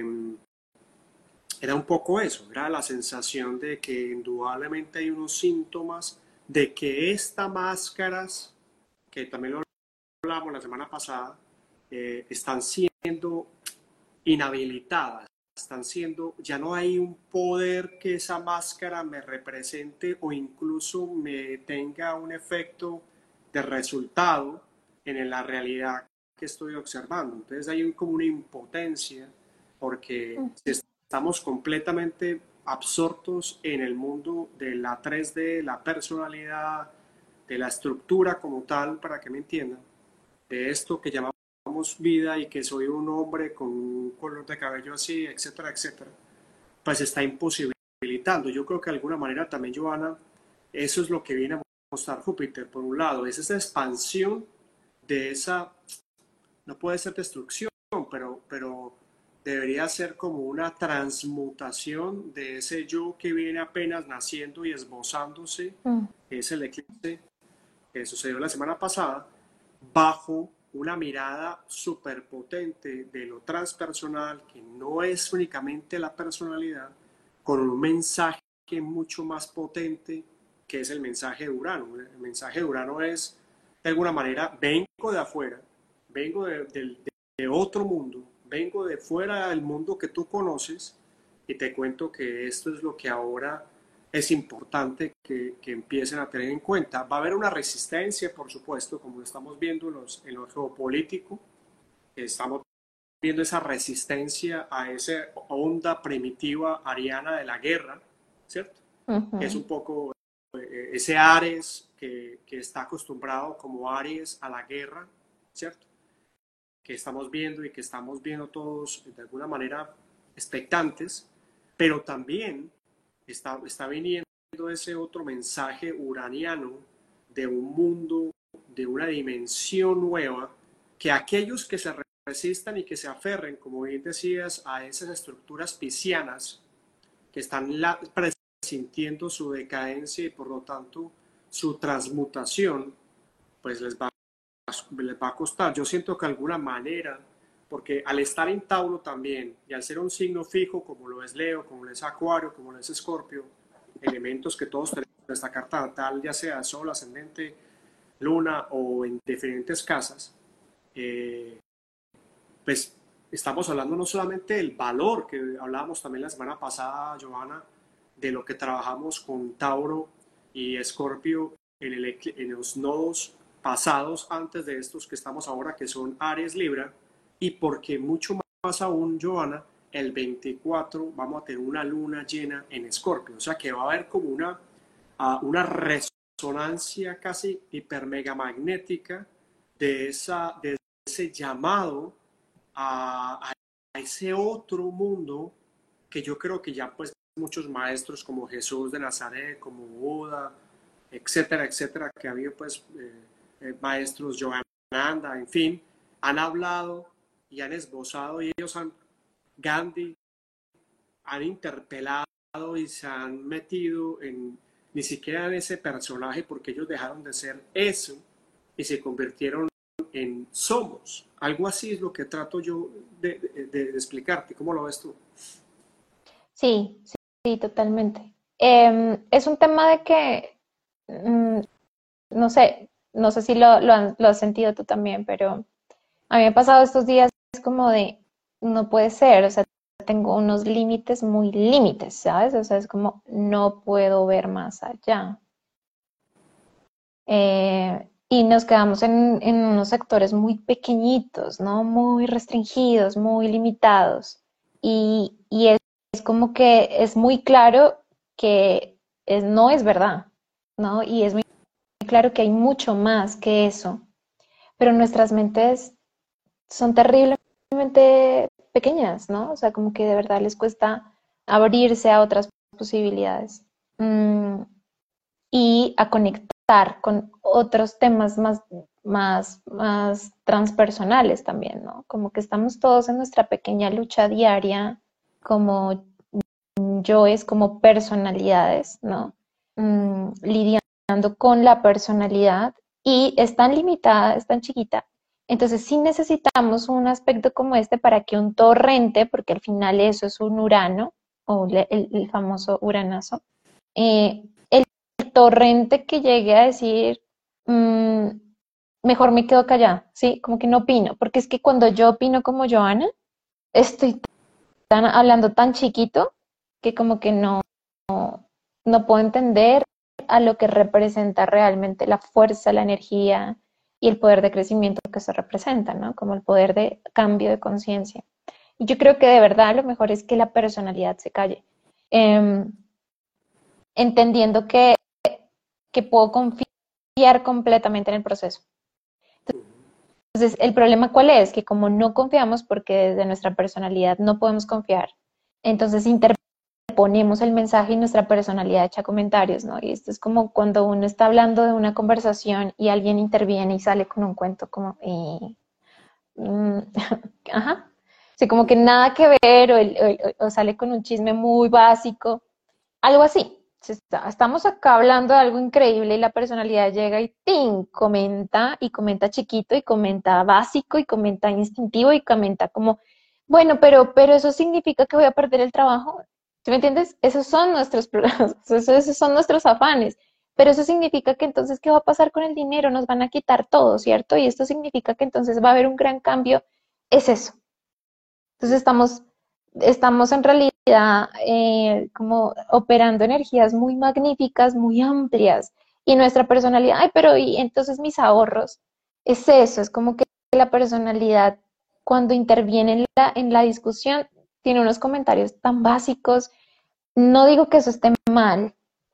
era un poco eso, era la sensación de que indudablemente hay unos síntomas de que estas máscaras, que también lo hablamos la semana pasada, eh, están siendo inhabilitadas, están siendo, ya no hay un poder que esa máscara me represente o incluso me tenga un efecto de resultado en la realidad que estoy observando. Entonces hay un, como una impotencia porque si estamos completamente absortos en el mundo de la tres D, la personalidad, de la estructura como tal, para que me entiendan, de esto que llamamos vida y que soy un hombre con un color de cabello así, etcétera, etcétera, pues está imposibilitando. Yo creo que de alguna manera también, Joana, eso es lo que viene a mostrar Júpiter, por un lado, es esa expansión de esa, no puede ser destrucción, pero, pero debería ser como una transmutación de ese yo que viene apenas naciendo y esbozándose, mm, que es el eclipse que sucedió la semana pasada, bajo una mirada superpotente de lo transpersonal, que no es únicamente la personalidad, con un mensaje mucho más potente que es el mensaje de Urano. El mensaje de Urano es, de alguna manera, vengo de afuera, vengo de, de, de otro mundo, vengo de fuera del mundo que tú conoces y te cuento que esto es lo que ahora es importante que, que empiecen a tener en cuenta. Va a haber una resistencia, por supuesto, como lo estamos viendo en, los, en lo geopolítico, estamos viendo esa resistencia a esa onda primitiva ariana de la guerra, ¿cierto? Que es ujú. un poco eh, ese Ares que, que está acostumbrado como Aries a la guerra, ¿cierto? Que estamos viendo y que estamos viendo todos de alguna manera expectantes, pero también está, está viniendo ese otro mensaje uraniano de un mundo, de una dimensión nueva, que aquellos que se resistan y que se aferren, como bien decías, a esas estructuras piscianas que están la, presintiendo su decadencia y por lo tanto su transmutación, pues les va, les va a costar. Yo siento que de alguna manera, porque al estar en Tauro también, y al ser un signo fijo, como lo es Leo, como lo es Acuario, como lo es Escorpio, elementos que todos tenemos en esta carta natal, ya sea Sol, Ascendente, Luna o en diferentes casas, eh, pues estamos hablando no solamente del valor, que hablábamos también la semana pasada, Johanna, de lo que trabajamos con Tauro y Escorpio en, el, en los nodos pasados antes de estos que estamos ahora, que son Aries Libra, y porque mucho más aún, Johanna, el veinticuatro vamos a tener una luna llena en Escorpio, o sea que va a haber como una, uh, una resonancia casi hipermegamagnética de, esa, de ese llamado a, a ese otro mundo que yo creo que ya pues muchos maestros como Jesús de Nazaret, como Buda, etcétera, etcétera, que ha habido pues eh, eh, maestros Yogananda, en fin, han hablado y han esbozado y ellos han, Gandhi, han interpelado y se han metido en ni siquiera en ese personaje porque ellos dejaron de ser eso y se convirtieron en somos. Algo así es lo que trato yo de, de, de explicarte. ¿Cómo lo ves tú? Sí, sí, sí, totalmente. Em, es un tema de que, mm, no sé, no sé si lo, lo, han- lo has sentido tú también, pero a mí me ha pasado estos días como de, no puede ser, o sea, tengo unos límites muy límites, ¿sabes? O sea, es como, no puedo ver más allá. Eh, y nos quedamos en, en unos sectores muy pequeñitos, ¿no? Muy restringidos, muy limitados. Y, y es, es como que es muy claro que es- no es verdad, ¿no? Y es muy claro que hay mucho más que eso. Pero nuestras mentes son terriblemente pequeñas, ¿no? O sea, como que de verdad les cuesta abrirse a otras posibilidades. Mm, y a conectar con otros temas más, más, más transpersonales también, ¿no? Como que estamos todos en nuestra pequeña lucha diaria como yoes, como personalidades, ¿no? Mm, lidiando con la personalidad y es tan limitada, es tan chiquita. Entonces sí necesitamos un aspecto como este para que un torrente, porque al final eso es un Urano, o el, el famoso Uranazo, eh, el torrente que llegue a decir, mmm, mejor me quedo callada, ¿sí? Como que no opino, porque es que cuando yo opino como Joana, estoy tan, hablando tan chiquito que como que no, no puedo entender a lo que representa realmente la fuerza, la energía y el poder de crecimiento que se representa, ¿no? Como el poder de cambio de conciencia. Y yo creo que de verdad lo mejor es que la personalidad se calle, eh, entendiendo que, que puedo confiar completamente en el proceso. Entonces, ¿el problema cuál es? Que como no confiamos, porque desde nuestra personalidad no podemos confiar, entonces interponemos el mensaje y nuestra personalidad echa comentarios, ¿no? Y esto es como cuando uno está hablando de una conversación y alguien interviene y sale con un cuento como, y, mm, ajá. Sí, como que nada que ver, o, el- o el- o sale con un chisme muy básico, algo así. Se está- estamos acá hablando de algo increíble y la personalidad llega y ¡ting! Comenta y comenta chiquito y comenta básico y comenta instintivo y comenta como, bueno, pero, pero eso significa que voy a perder el trabajo. ¿Sí me entiendes? Esos son nuestros problemas, esos, esos son nuestros afanes. Pero eso significa que entonces, ¿qué va a pasar con el dinero? Nos van a quitar todo, ¿cierto? Y esto significa que entonces va a haber un gran cambio. Es eso. Entonces estamos, estamos en realidad eh, como operando energías muy magníficas, muy amplias. Y nuestra personalidad, ay, pero y entonces mis ahorros, es eso, es como que la personalidad cuando interviene en la, en la discusión tiene unos comentarios tan básicos. No digo que eso esté mal,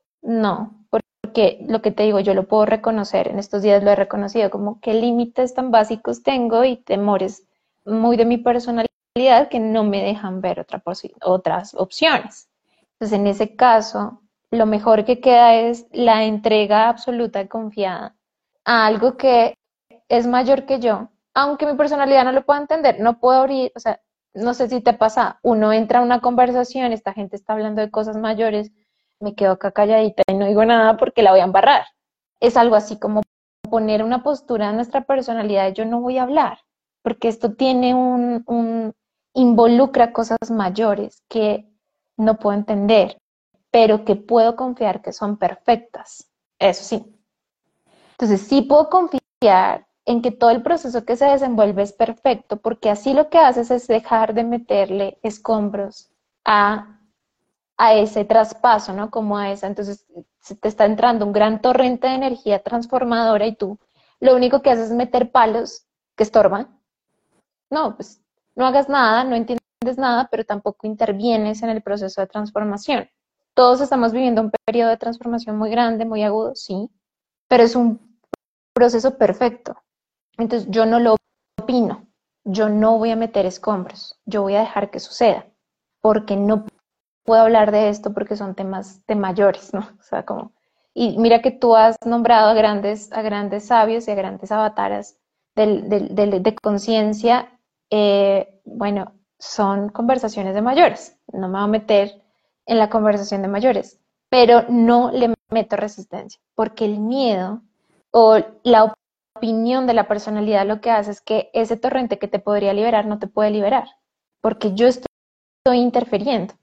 no, porque lo que te digo, yo lo puedo reconocer, en estos días lo he reconocido, como qué límites tan básicos tengo y temores muy de mi personalidad que no me dejan ver otra otras opciones. Entonces, en ese caso, lo mejor que queda es la entrega absoluta y confiada a algo que es mayor que yo, aunque mi personalidad no lo pueda entender, no puedo abrir, o sea, no sé si te pasa, uno entra a una conversación, esta gente está hablando de cosas mayores, me quedo acá calladita y no digo nada porque la voy a embarrar. Es algo así como poner una postura en nuestra personalidad, yo no voy a hablar, porque esto tiene un, un involucra cosas mayores que no puedo entender, pero que puedo confiar que son perfectas. Eso sí. Entonces sí puedo confiar en que todo el proceso que se desenvuelve es perfecto, porque así lo que haces es dejar de meterle escombros a, a ese traspaso, ¿no? Como a esa, entonces se te está entrando un gran torrente de energía transformadora y tú lo único que haces es meter palos que estorban. No, pues no hagas nada, no entiendes nada, pero tampoco intervienes en el proceso de transformación. Todos estamos viviendo un periodo de transformación muy grande, muy agudo, sí, pero es un proceso perfecto. Entonces yo no lo opino, yo no voy a meter escombros, yo voy a dejar que suceda, porque no puedo hablar de esto porque son temas de mayores, ¿no? O sea, como, y mira que tú has nombrado a grandes, a grandes sabios y a grandes avataras del, del, del, de conciencia, eh, bueno, son conversaciones de mayores, no me voy a meter en la conversación de mayores, pero no le meto resistencia, porque el miedo o la opinión de la personalidad lo que hace es que ese torrente que te podría liberar no te puede liberar, porque yo estoy interfiriendo.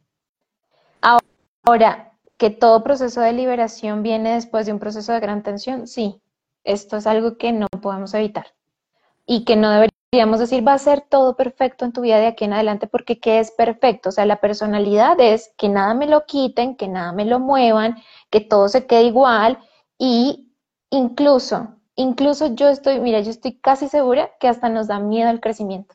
Ahora, que todo proceso de liberación viene después de un proceso de gran tensión, sí, esto es algo que no podemos evitar y que no deberíamos decir va a ser todo perfecto en tu vida de aquí en adelante porque ¿qué es perfecto? O sea, la personalidad es que nada me lo quiten, que nada me lo muevan, que todo se quede igual y incluso, incluso yo estoy, mira, yo estoy casi segura que hasta nos da miedo el crecimiento.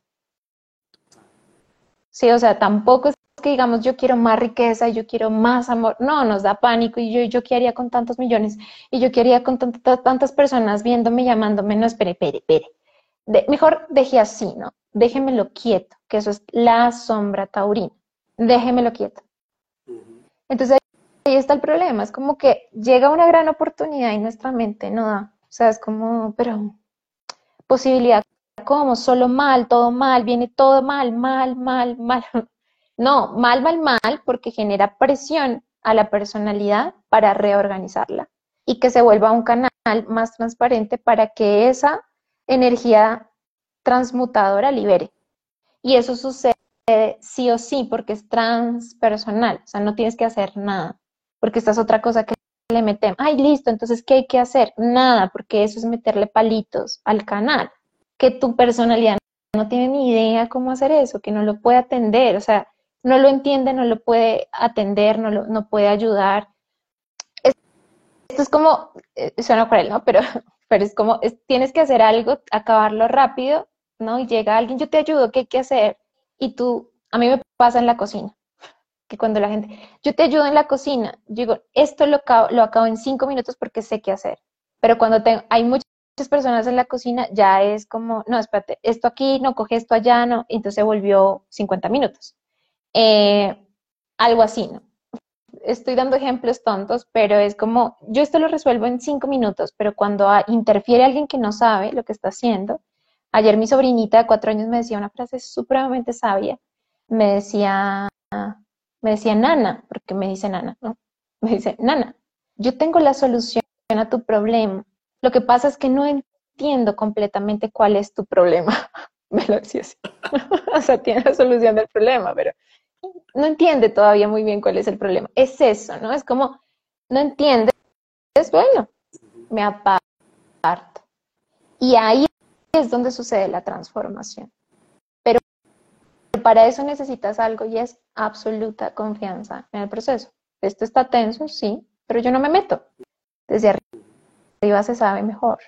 Sí, o sea, tampoco es que digamos yo quiero más riqueza y yo quiero más amor. No, nos da pánico y yo, yo qué haría con tantos millones y yo qué haría con tantas, tantas personas viéndome, llamándome. No, espere, espere, espere. De, mejor deje así, ¿no? Déjemelo quieto, que eso es la sombra taurina. Déjemelo quieto. Entonces ahí está el problema, es como que llega una gran oportunidad y nuestra mente no da. O sea, es como, pero posibilidad como solo mal, todo mal, viene todo mal, mal, mal, mal. No, mal, mal, mal, porque genera presión a la personalidad para reorganizarla y que se vuelva un canal más transparente para que esa energía transmutadora libere. Y eso sucede sí o sí porque es transpersonal, o sea, no tienes que hacer nada, porque esta es otra cosa que le metemos. Ay, listo, entonces, ¿qué hay que hacer? Nada, porque eso es meterle palitos al canal, que tu personalidad no tiene ni idea cómo hacer eso, que no lo puede atender, o sea, no lo entiende, no lo puede atender, no, lo, no puede ayudar. Esto es como, eh, suena cruel, ¿no? Pero, pero es como, es, tienes que hacer algo, acabarlo rápido, ¿no? Y llega alguien, yo te ayudo, ¿qué hay que hacer? Y tú, a mí me pasa en la cocina, que cuando la gente, yo te ayudo en la cocina, yo digo, esto lo acabo, lo acabo en cinco minutos porque sé qué hacer. Pero cuando te, hay muchas personas en la cocina, ya es como, no, espérate, esto aquí, no, coge esto allá, no, y entonces se volvió cincuenta minutos. Eh, algo así, ¿no? Estoy dando ejemplos tontos, pero es como, yo esto lo resuelvo en cinco minutos, pero cuando a, interfiere alguien que no sabe lo que está haciendo, Ayer mi sobrinita de cuatro años me decía una frase supremamente sabia. Me decía, me decía, Nana, porque me dice Nana, ¿no? Me dice, Nana, yo tengo la solución a tu problema. Lo que pasa es que no entiendo completamente cuál es tu problema. Me lo decía así. O sea, tiene la solución del problema, pero no entiende todavía muy bien cuál es el problema. Es eso, ¿no? Es como, no entiendes, bueno, me aparto. Y ahí es donde sucede la transformación. Pero para eso necesitas algo y es absoluta confianza en el proceso. Esto está tenso, sí, pero yo no me meto. Desde arriba se sabe mejor.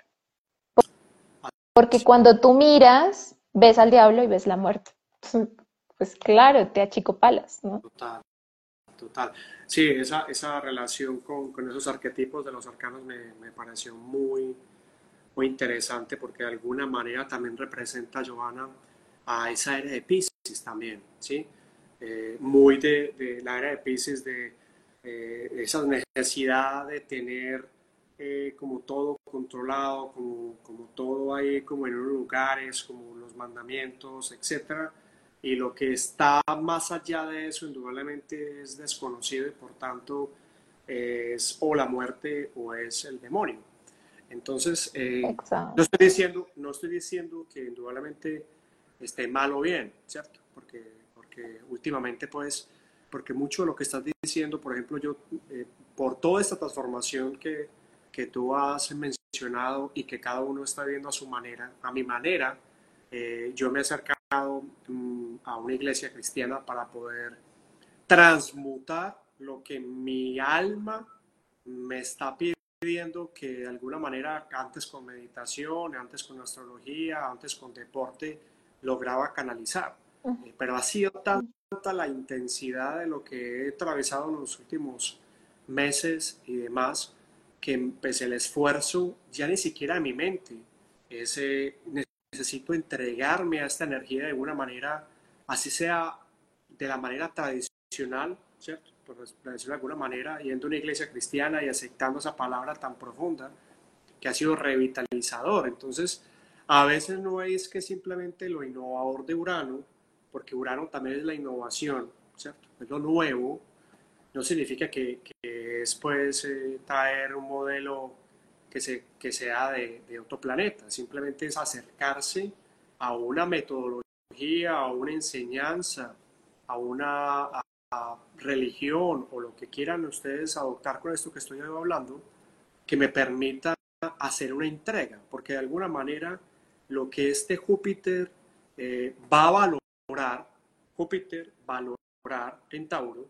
Porque cuando tú miras, ves al diablo y ves la muerte. Pues claro, te achicopalas, ¿no? Total, total. Sí, esa, esa relación con, con esos arquetipos de los arcanos me, me pareció muy, muy interesante porque de alguna manera también representa, Johanna, a esa era de Piscis también, ¿sí? Eh, muy de, de, la era de Piscis, de eh, esa necesidad de tener eh, como todo controlado, como, como todo ahí como en unos lugares, como los mandamientos, etcétera. Y lo que está más allá de eso indudablemente es desconocido y por tanto es o la muerte o es el demonio. Entonces, eh, no Exacto. estoy diciendo, no estoy diciendo que indudablemente esté mal o bien, ¿cierto? Porque, porque últimamente, pues, porque mucho de lo que estás diciendo, por ejemplo, yo, eh, por toda esta transformación que, que tú has mencionado y que cada uno está viendo a su manera, a mi manera, eh, yo me he acercado mm, a una iglesia cristiana para poder transmutar lo que mi alma me está pidiendo que de alguna manera antes con meditación, antes con astrología, antes con deporte lograba canalizar. Eh, pero ha sido tanta la intensidad de lo que he atravesado en los últimos meses y demás que pues, el esfuerzo ya ni siquiera de mi mente ese necesito entregarme a esta energía de alguna manera, así sea de la manera tradicional, ¿cierto? Por decirlo de alguna manera, yendo a una iglesia cristiana y aceptando esa palabra tan profunda que ha sido revitalizador. Entonces, a veces no es que simplemente lo innovador de Urano, porque Urano también es la innovación, ¿cierto? Es lo nuevo, no significa que, que es pues eh, traer un modelo que, se, que sea de, de otro planeta, simplemente es acercarse a una metodología, a una enseñanza, a una a, a religión o lo que quieran ustedes adoptar con esto que estoy hablando, que me permita hacer una entrega, porque de alguna manera lo que este Júpiter eh, va a valorar, Júpiter valorar en Tauro,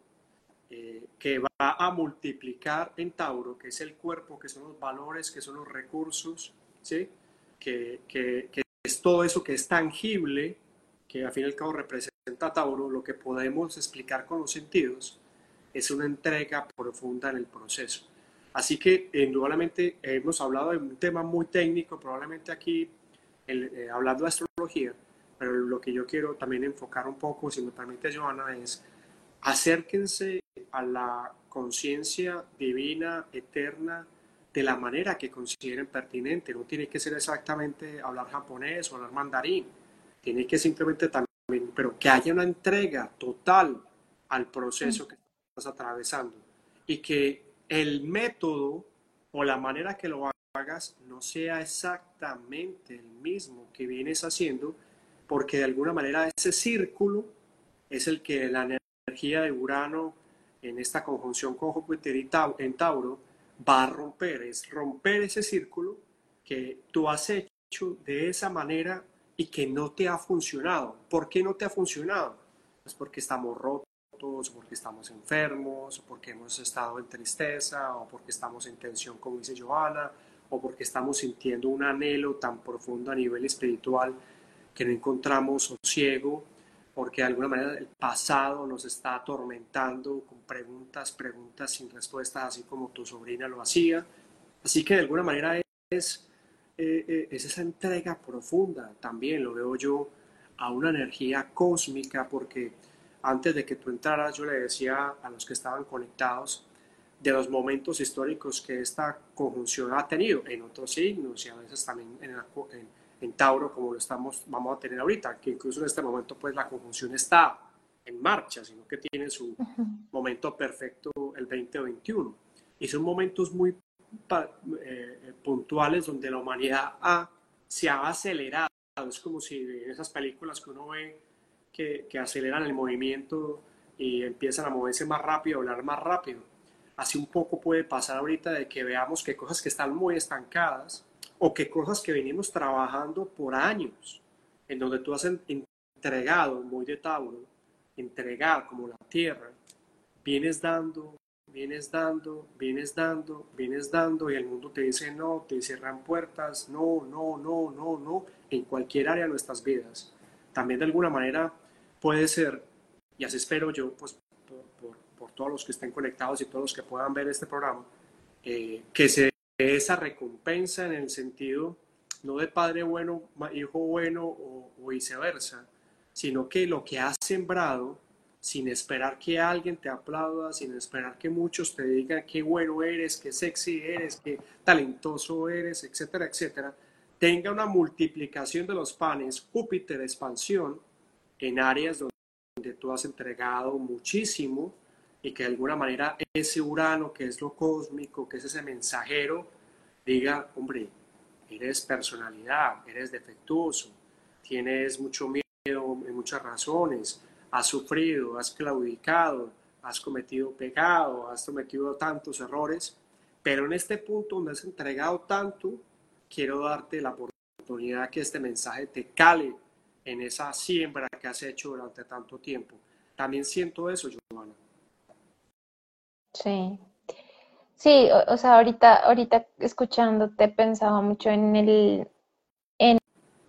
eh, que va a multiplicar en Tauro, que es el cuerpo, que son los valores, que son los recursos, ¿sí? que, que, que es todo eso que es tangible, que al fin y al cabo representa Tauro, lo que podemos explicar con los sentidos, es una entrega profunda en el proceso. Así que indudablemente hemos hablado de un tema muy técnico, probablemente aquí el, eh, hablando de astrología, pero lo que yo quiero también enfocar un poco, si me permite, Johanna, es acérquense a la conciencia divina, eterna, de la manera que consideren pertinente. No tiene que ser exactamente hablar japonés o hablar mandarín. Tiene que simplemente también, pero que haya una entrega total al proceso que estás atravesando. Y que el método o la manera que lo hagas no sea exactamente el mismo que vienes haciendo, porque de alguna manera ese círculo es el que la energía de Urano en esta conjunción con Júpiter en Tauro va a romper, es romper ese círculo que tú has hecho de esa manera y que no te ha funcionado. ¿Por qué no te ha funcionado? Pues porque estamos rotos, porque estamos enfermos, o porque hemos estado en tristeza, o porque estamos en tensión, como dice Johanna, o porque estamos sintiendo un anhelo tan profundo a nivel espiritual que no encontramos sosiego, porque de alguna manera el pasado nos está atormentando con preguntas, preguntas sin respuestas, así como tu sobrina lo hacía. Así que de alguna manera es, eh, eh, es esa entrega profunda, también lo veo yo, a una energía cósmica, porque antes de que tú entraras yo le decía a los que estaban conectados de los momentos históricos que esta conjunción ha tenido en otros signos y a veces también en, la, en en Tauro como lo estamos, vamos a tener ahorita, que incluso en este momento pues la conjunción está en marcha, sino que tiene su Ujú. momento perfecto el veinte veintiuno. Y son momentos muy eh, puntuales donde la humanidad ha, se ha acelerado. Es como si en esas películas que uno ve que, que aceleran el movimiento y empiezan a moverse más rápido, a hablar más rápido. Así un poco puede pasar ahorita de que veamos que cosas que están muy estancadas o que cosas que venimos trabajando por años, en donde tú has entregado, muy de Tauro, entregar como la tierra, vienes dando, vienes dando, vienes dando, vienes dando y el mundo te dice no, te cierran puertas, no, no, no, no, no, en cualquier área de nuestras vidas. También de alguna manera puede ser, y así espero yo, pues por, por, por todos los que estén conectados y todos los que puedan ver este programa, eh, que se dé esa recompensa en el sentido no de padre bueno, hijo bueno o, o viceversa, sino que lo que has sembrado, sin esperar que alguien te aplauda, sin esperar que muchos te digan qué bueno eres, qué sexy eres, qué talentoso eres, etcétera, etcétera, tenga una multiplicación de los panes, Júpiter expansión, en áreas donde tú has entregado muchísimo y que de alguna manera ese Urano, que es lo cósmico, que es ese mensajero, diga, hombre, eres personalidad, eres defectuoso, tienes mucho miedo en muchas razones, has sufrido, has claudicado, has cometido pecado, has cometido tantos errores, pero en este punto donde has entregado tanto, quiero darte la oportunidad que este mensaje te cale en esa siembra que has hecho durante tanto tiempo. También siento eso, Giovanna. Sí, sí, o, o sea, ahorita, ahorita escuchándote pensaba mucho en el, en,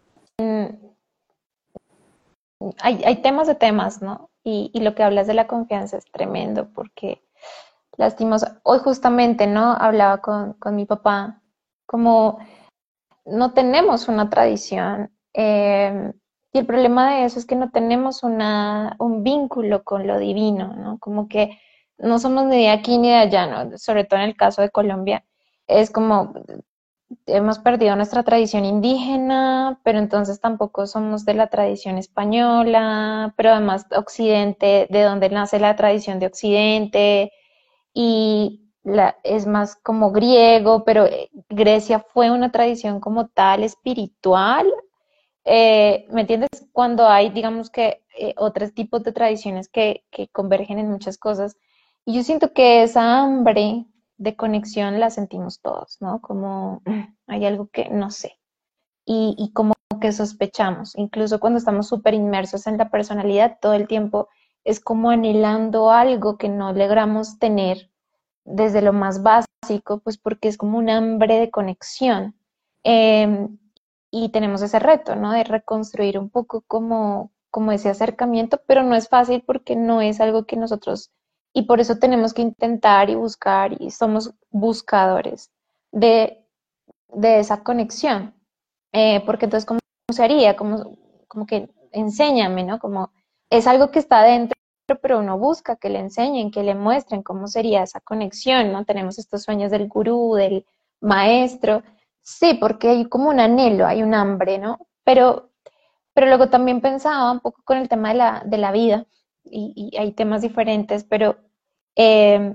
hay, hay temas de temas, ¿no? Y, y lo que hablas de la confianza es tremendo porque lastimos, hoy justamente, ¿no? Hablaba con, con mi papá, como no tenemos una tradición, eh, y el problema de eso es que no tenemos una, un vínculo con lo divino, ¿no? Como que no somos ni de aquí ni de allá, ¿no? Sobre todo en el caso de Colombia, es como hemos perdido nuestra tradición indígena, pero entonces tampoco somos de la tradición española, pero además Occidente, de donde nace la tradición de Occidente, y la, es más como griego, pero eh, Grecia fue una tradición como tal espiritual. Eh, ¿me entiendes? Cuando hay, digamos que, eh, otros tipos de tradiciones que, que convergen en muchas cosas. Y yo siento que esa hambre de conexión la sentimos todos, ¿no? Como hay algo que no sé. Y, y como que sospechamos, incluso cuando estamos súper inmersos en la personalidad, todo el tiempo es como anhelando algo que no logramos tener desde lo más básico, pues porque es como un hambre de conexión. Eh, y tenemos ese reto, ¿no? De reconstruir un poco como, como ese acercamiento, pero no es fácil porque no es algo que nosotros, y por eso tenemos que intentar y buscar, y somos buscadores de, de esa conexión. Eh, porque entonces, ¿cómo se haría? Como, como que enséñame, ¿no? Como es algo que está dentro, pero uno busca que le enseñen, que le muestren cómo sería esa conexión, ¿no? Tenemos estos sueños del gurú, del maestro. Sí, porque hay como un anhelo, hay un hambre, ¿no? Pero, pero luego también pensaba un poco con el tema de la, de la vida, y, y hay temas diferentes, pero eh,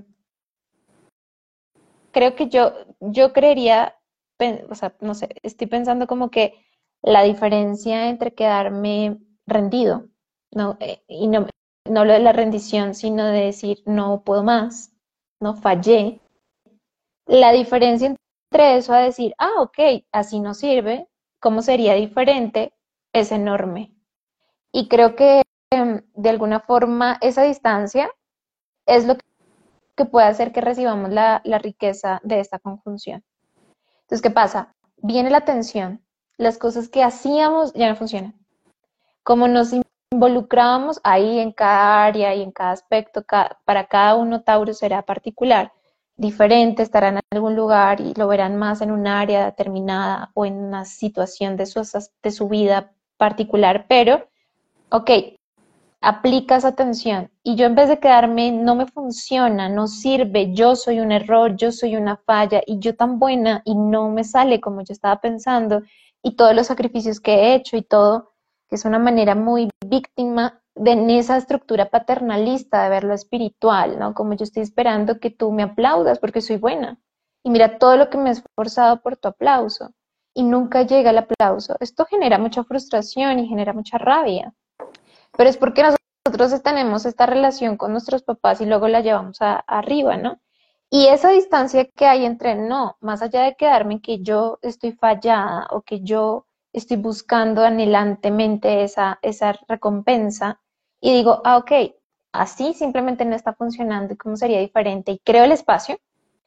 creo que yo, yo creería, o sea, no sé, estoy pensando como que la diferencia entre quedarme rendido, ¿no? Eh, y no, no lo de la rendición, sino de decir, no puedo más, no fallé. La diferencia entre eso a decir, ah, ok, así no sirve, ¿cómo sería diferente? Es enorme. Y creo que em, de alguna forma esa distancia es lo que puede hacer que recibamos la, la riqueza de esta conjunción. Entonces, ¿qué pasa? Viene la tensión, las cosas que hacíamos ya no funcionan. Como nos involucrábamos ahí en cada área y en cada aspecto, cada, para cada uno Tauro será particular, diferente, estará en algún lugar y lo verán más en un área determinada o en una situación de su, de su vida particular, pero, ok, aplica esa atención y yo en vez de quedarme, no me funciona, no sirve, yo soy un error, yo soy una falla y yo tan buena y no me sale como yo estaba pensando y todos los sacrificios que he hecho y todo, que es una manera muy víctima de en esa estructura paternalista de ver lo espiritual, ¿no? Como yo estoy esperando que tú me aplaudas porque soy buena. Y mira todo lo que me he esforzado por tu aplauso. Y nunca llega el aplauso. Esto genera mucha frustración y genera mucha rabia. Pero es porque nosotros tenemos esta relación con nuestros papás y luego la llevamos a, arriba, ¿no? Y esa distancia que hay entre, no, más allá de quedarme en que yo estoy fallada o que yo estoy buscando anhelantemente esa, esa recompensa y digo, ah, ok, así simplemente no está funcionando y cómo sería diferente y creo el espacio.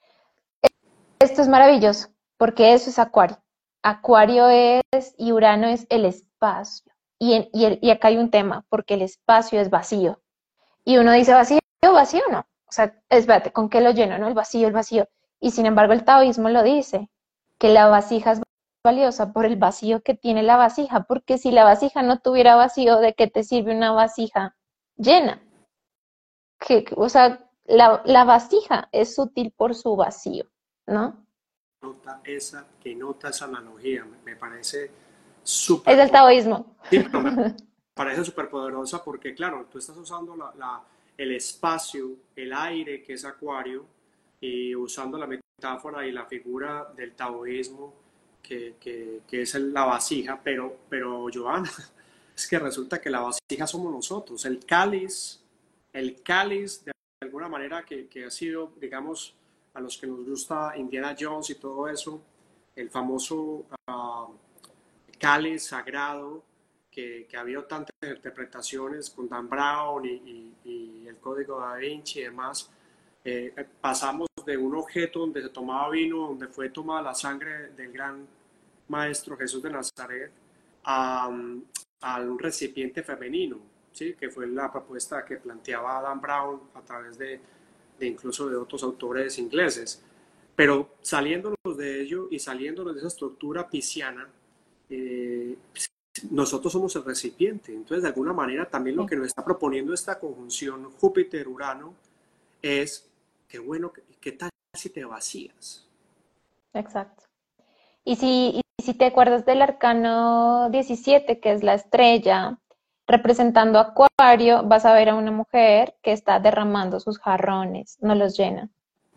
Esto es maravilloso porque eso es Acuario. Acuario es y Urano es el espacio. Y, en, y, el, y acá hay un tema porque el espacio es vacío. Y uno dice vacío, vacío no. O sea, espérate, ¿con qué lo lleno? ¿No? El vacío, el vacío. Y sin embargo el taoísmo lo dice, que la vasija es valiosa por el vacío que tiene la vasija, porque si la vasija no tuviera vacío, ¿de qué te sirve una vasija llena? Que, o sea, la, la vasija es útil por su vacío, ¿no? Nota esa, que nota esa analogía, me, me parece Es súper el taoísmo. sí, pero me parece súper poderosa porque, claro, tú estás usando la, la, el espacio, el aire, que es Acuario, y usando la metáfora y la figura del taoísmo, que, que, que es el, la vasija, pero, pero, Joana, es que resulta que la vasija somos nosotros, el cáliz, el cáliz de alguna manera que, que ha sido, digamos, a los que nos gusta Indiana Jones y todo eso, el famoso uh, cáliz sagrado que, que ha habido tantas interpretaciones con Dan Brown y, y, y el Código Da Vinci y demás. Eh, pasamos de un objeto donde se tomaba vino, donde fue tomada la sangre del gran maestro Jesús de Nazaret, a, a un recipiente femenino, ¿sí? Que fue la propuesta que planteaba Dan Brown a través de, de incluso de otros autores ingleses. Pero saliéndonos de ello y saliéndonos de esa estructura pisciana, eh, nosotros somos el recipiente. Entonces, de alguna manera, también lo que nos está proponiendo esta conjunción Júpiter-Urano es, qué bueno, ¿qué tal si te vacías? Exacto. Y si, y si te acuerdas del arcano diecisiete, que es la estrella, representando Acuario, vas a ver a una mujer que está derramando sus jarrones, no los llena.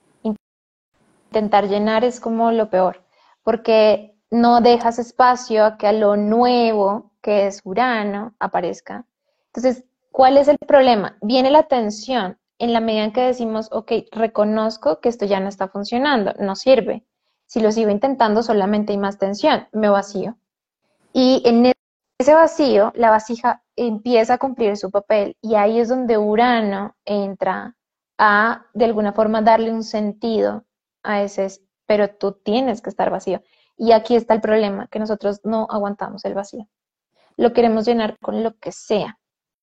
Intentar llenar es como lo peor, porque no dejas espacio a que a lo nuevo, que es Urano, aparezca. Entonces, ¿cuál es el problema? Viene la tensión en la medida en que decimos, ok, reconozco que esto ya no está funcionando, no sirve. Si lo sigo intentando, solamente hay más tensión, me vacío. Y en ese vacío, la vasija empieza a cumplir su papel y ahí es donde Urano entra a, de alguna forma, darle un sentido a ese, pero tú tienes que estar vacío. Y aquí está el problema, que nosotros no aguantamos el vacío. Lo queremos llenar con lo que sea.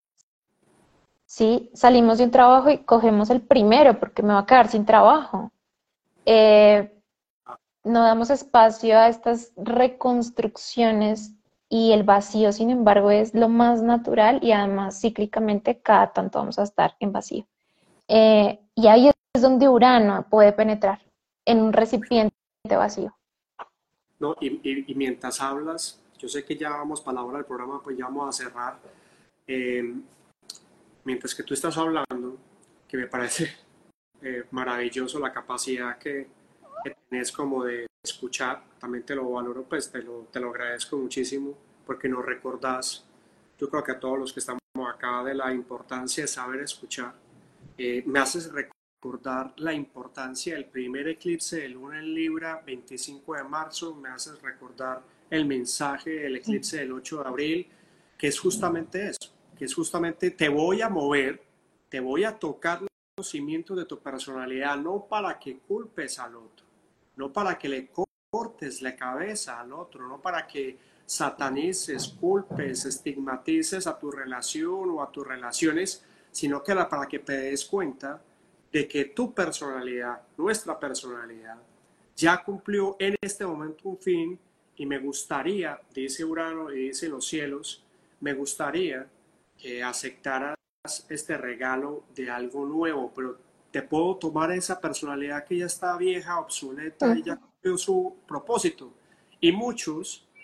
¿Sí? Salimos de un trabajo y cogemos el primero porque me va a quedar sin trabajo. Eh, no damos espacio a estas reconstrucciones y el vacío, sin embargo, es lo más natural y además cíclicamente cada tanto vamos a estar en vacío. Eh, y ahí es donde Urano puede penetrar, en un recipiente vacío. No, y, y, y mientras hablas, yo sé que ya vamos para la hora del programa, pues ya vamos a cerrar. Eh, mientras que tú estás hablando, que me parece eh, maravilloso la capacidad que, que tienes como de escuchar, también te lo valoro, pues te lo, te lo agradezco muchísimo porque nos recordás, yo creo que a todos los que estamos acá, de la importancia de saber escuchar. Eh, me haces recordar la importancia del primer eclipse de luna en Libra, veinticinco de marzo, me haces recordar el mensaje del eclipse del ocho de abril, que es justamente eso, que es justamente te voy a mover, te voy a tocar los cimientos de tu personalidad, no para que culpes al otro, no para que le cortes la cabeza al otro, no para que satanices, culpes, estigmatices a tu relación o a tus relaciones, sino que la, para que te des cuenta de que tu personalidad, nuestra personalidad, ya cumplió en este momento un fin y me gustaría, dice Urano y dice los cielos, me gustaría que aceptaras este regalo de algo nuevo, pero te puedo tomar esa personalidad que ya está vieja, obsoleta y ya cumplió su propósito. Y muchos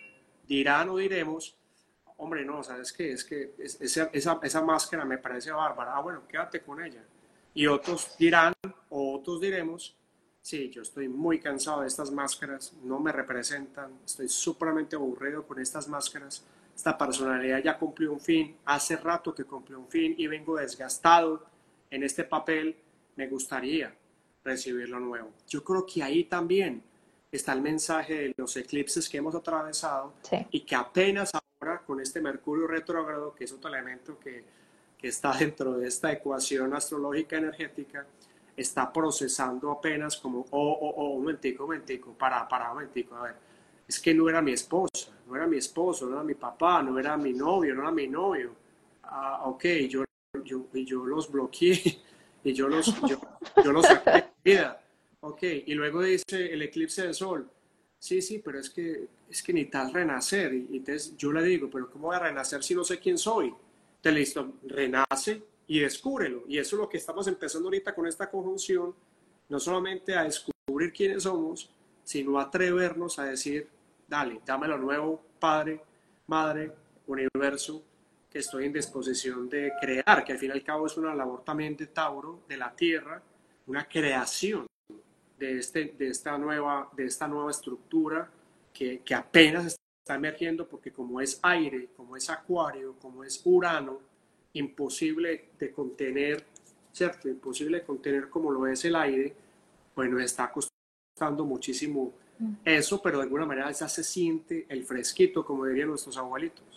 dirán o diremos, hombre, no, ¿sabes qué? Es que es- esa, esa, esa máscara me parece bárbara, ah, bueno, quédate con ella. Y otros dirán o otros diremos, sí, yo estoy muy cansado de estas máscaras, no me representan, estoy supremamente aburrido con estas máscaras, esta personalidad ya cumplió un fin, hace rato que cumplió un fin y vengo desgastado en este papel, me gustaría recibir lo nuevo. Yo creo que ahí también está el mensaje de los eclipses que hemos atravesado Sí. y que apenas ahora con este Mercurio retrógrado, que es otro elemento que, que está dentro de esta ecuación astrológica energética, está procesando apenas como, oh, oh, oh, un momentico, un momentico, para, para, un momentico, a ver, es que no era mi esposa, no era mi esposo, no era mi papá, no era mi novio, no era mi novio. Ah, ok, yo, yo, yo los bloqueé y yo los, yo, yo los saqué de mi vida. Ok, y luego dice el eclipse de sol. Sí, sí, pero es que, es que necesitas renacer. Y, y entonces yo le digo, pero ¿cómo voy a renacer si no sé quién soy? Entonces listo, renace y descúbrelo. Y eso es lo que estamos empezando ahorita con esta conjunción, no solamente a descubrir quiénes somos, sino a atrevernos a decir, dale, dámelo nuevo, Padre, Madre, Universo, que estoy en disposición de crear, que al fin y al cabo es una labor también de Tauro, de la Tierra, una creación de, este, de, esta, nueva, de esta nueva estructura que, que apenas está emergiendo, porque como es aire, como es acuario, como es Urano, imposible de contener, ¿cierto? Imposible de contener como lo es el aire, bueno, está costando muchísimo eso, pero de alguna manera ya se siente el fresquito, como dirían nuestros abuelitos.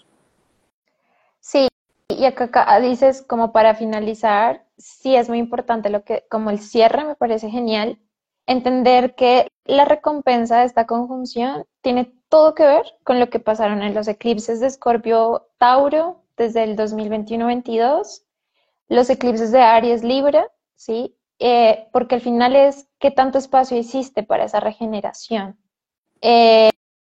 Sí, y acá, acá dices, como para finalizar, sí es muy importante lo que, como el cierre me parece genial, entender que la recompensa de esta conjunción tiene todo que ver con lo que pasaron en los eclipses de Escorpio Tauro desde el dos mil veintiuno-veintidós, los eclipses de Aries Libra, ¿sí? Eh, porque al final es qué tanto espacio hiciste para esa regeneración. Eh,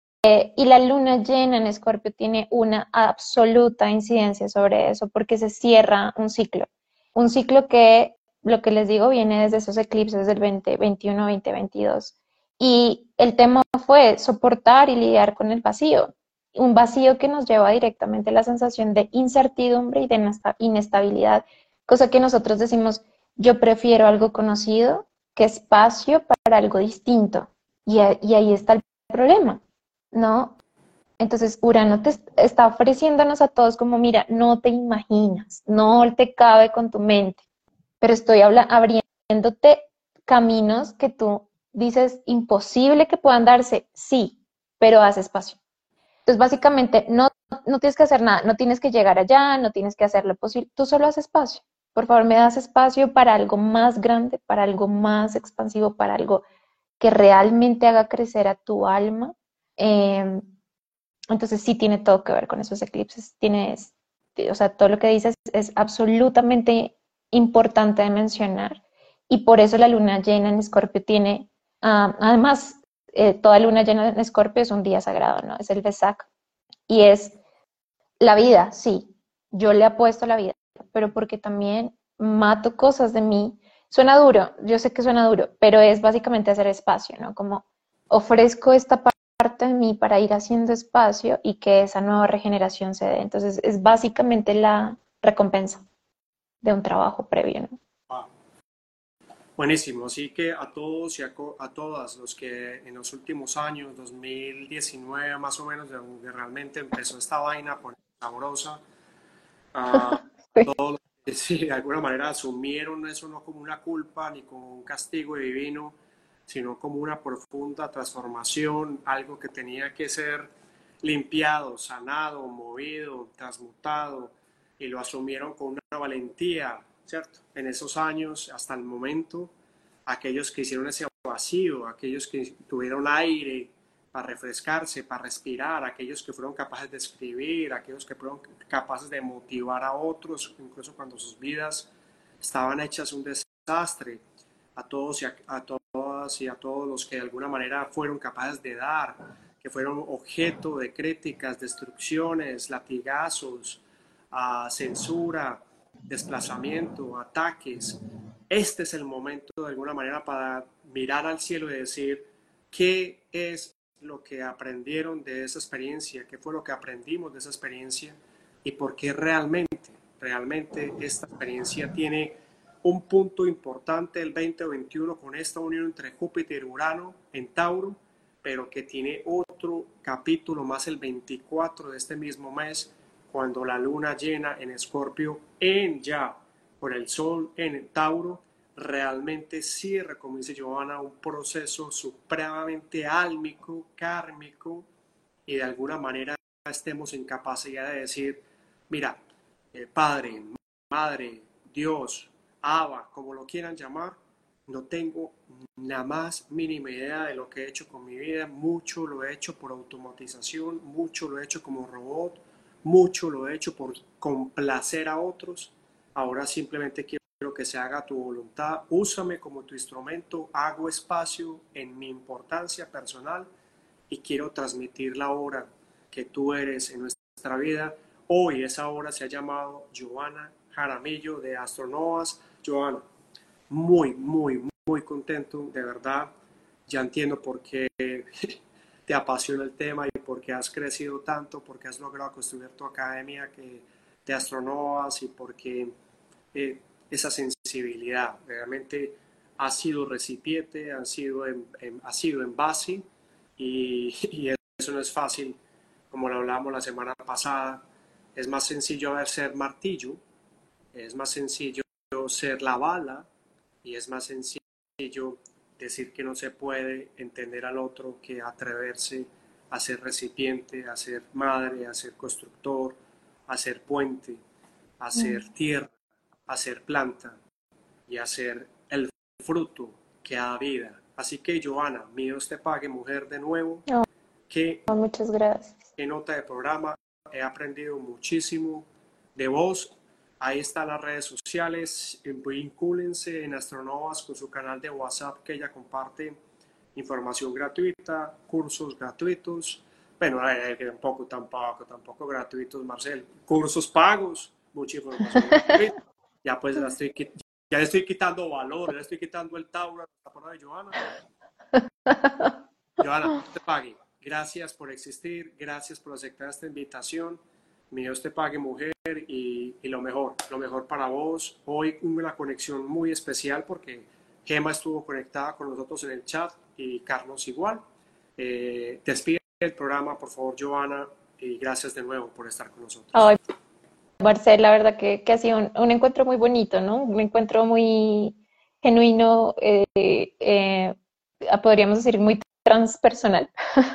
y la luna llena en Escorpio tiene una absoluta incidencia sobre eso, porque se cierra un ciclo. Un ciclo que, lo que les digo, viene desde esos eclipses del veinte veintiuno, veinte veintidós. Y el tema fue soportar y lidiar con el vacío. Un vacío que nos lleva directamente a la sensación de incertidumbre y de inestabilidad, cosa que nosotros decimos, yo prefiero algo conocido que espacio para algo distinto. Y, y ahí está el problema, ¿no? Entonces, Urano te está ofreciéndonos a todos como, mira, no te imaginas, no te cabe con tu mente, pero estoy habla abriéndote caminos que tú dices imposible que puedan darse, sí, pero haz espacio. Entonces, básicamente, no, no tienes que hacer nada, no tienes que llegar allá, no tienes que hacer lo posible, tú solo haz espacio. Por favor, me das espacio para algo más grande, para algo más expansivo, para algo que realmente haga crecer a tu alma. Eh, entonces sí tiene todo que ver con esos eclipses. Tienes, o sea, todo lo que dices es absolutamente importante de mencionar. Y por eso la luna llena en Escorpio tiene, uh, además, eh, toda luna llena en Escorpio es un día sagrado, ¿no? Es el Vesak. Y es la vida, sí. Yo le apuesto a la vida, pero porque también mato cosas de mí. Suena duro, yo sé que suena duro, pero es básicamente hacer espacio, ¿no? Como ofrezco esta parte de mí para ir haciendo espacio y que esa nueva regeneración se dé. Entonces, es básicamente la recompensa de un trabajo previo, ¿no? Ah, buenísimo, así que a todos y a, a, todas los que en los últimos años, dos mil diecinueve más o menos, donde realmente empezó esta vaina a poner sabrosa, uh, todos los que sí, de alguna manera asumieron eso no como una culpa ni como un castigo divino, sino como una profunda transformación, algo que tenía que ser limpiado, sanado, movido, transmutado, y lo asumieron con una valentía, ¿cierto? En esos años, hasta el momento, aquellos que hicieron ese vacío, aquellos que tuvieron aire para refrescarse, para respirar, aquellos que fueron capaces de escribir, aquellos que fueron capaces de motivar a otros, incluso cuando sus vidas estaban hechas un desastre, a todos y a, a todas y a todos los que de alguna manera fueron capaces de dar, que fueron objeto de críticas, destrucciones, latigazos, uh, censura, desplazamiento, ataques. Este es el momento de alguna manera para mirar al cielo y decir, ¿qué es lo que aprendieron de esa experiencia, qué fue lo que aprendimos de esa experiencia y por qué realmente, realmente esta experiencia tiene un punto importante el veinte veintiuno con esta unión entre Júpiter y Urano en Tauro, pero que tiene otro capítulo más el veinticuatro de este mismo mes, cuando la luna llena en Escorpio en ya por el sol en Tauro, realmente cierra, como dice Giovanna, un proceso supremamente álmico, kármico, y de alguna manera estemos en capacidad de decir, mira, eh, Padre, Madre, Dios, Abba, como lo quieran llamar, no tengo la más mínima idea de lo que he hecho con mi vida, mucho lo he hecho por automatización, mucho lo he hecho como robot, mucho lo he hecho por complacer a otros, ahora simplemente quiero que se haga tu voluntad, úsame como tu instrumento, hago espacio en mi importancia personal y quiero transmitir la obra que tú eres en nuestra vida. Hoy esa obra se ha llamado Giovanna Jaramillo de Astronovas. Giovanna, muy, muy, muy contento, de verdad. Ya entiendo por qué te apasiona el tema y por qué has crecido tanto, porque has logrado construir tu academia que, de Astronovas y porque eh, esa sensibilidad realmente ha sido recipiente, ha sido en, en, ha sido en base y, y eso no es fácil, como lo hablamos la semana pasada. Es más sencillo ser martillo, es más sencillo ser la bala y es más sencillo decir que no se puede entender al otro que atreverse a ser recipiente, a ser madre, a ser constructor, a ser puente, a ser tierra, a ser planta y a ser el fruto que da vida. Así que, Giovanna, mi Dios te pague, mujer, de nuevo. Oh, Qué, muchas gracias. qué nota de programa. He aprendido muchísimo de vos. Ahí están las redes sociales. Vincúlense en Astronovas con su canal de WhatsApp, que ella comparte información gratuita, cursos gratuitos. Bueno, eh, tampoco, tampoco, tampoco gratuitos, Marcel. Cursos pagos, mucha información gratuita. Ya pues la estoy, ya le estoy quitando valor, ya le estoy quitando el Tauro a la palabra de Johanna. Johanna, te pague. Gracias por existir, gracias por aceptar esta invitación. Mi Dios te pague, mujer, y, y lo mejor, lo mejor para vos. Hoy una conexión muy especial porque Gemma estuvo conectada con nosotros en el chat y Carlos igual. Eh, despide el programa, por favor, Johanna, y gracias de nuevo por estar con nosotros. Ay, Marcel, la verdad que, que ha sido un, un encuentro muy bonito, ¿no? Un encuentro muy genuino, eh, eh, podríamos decir muy transpersonal.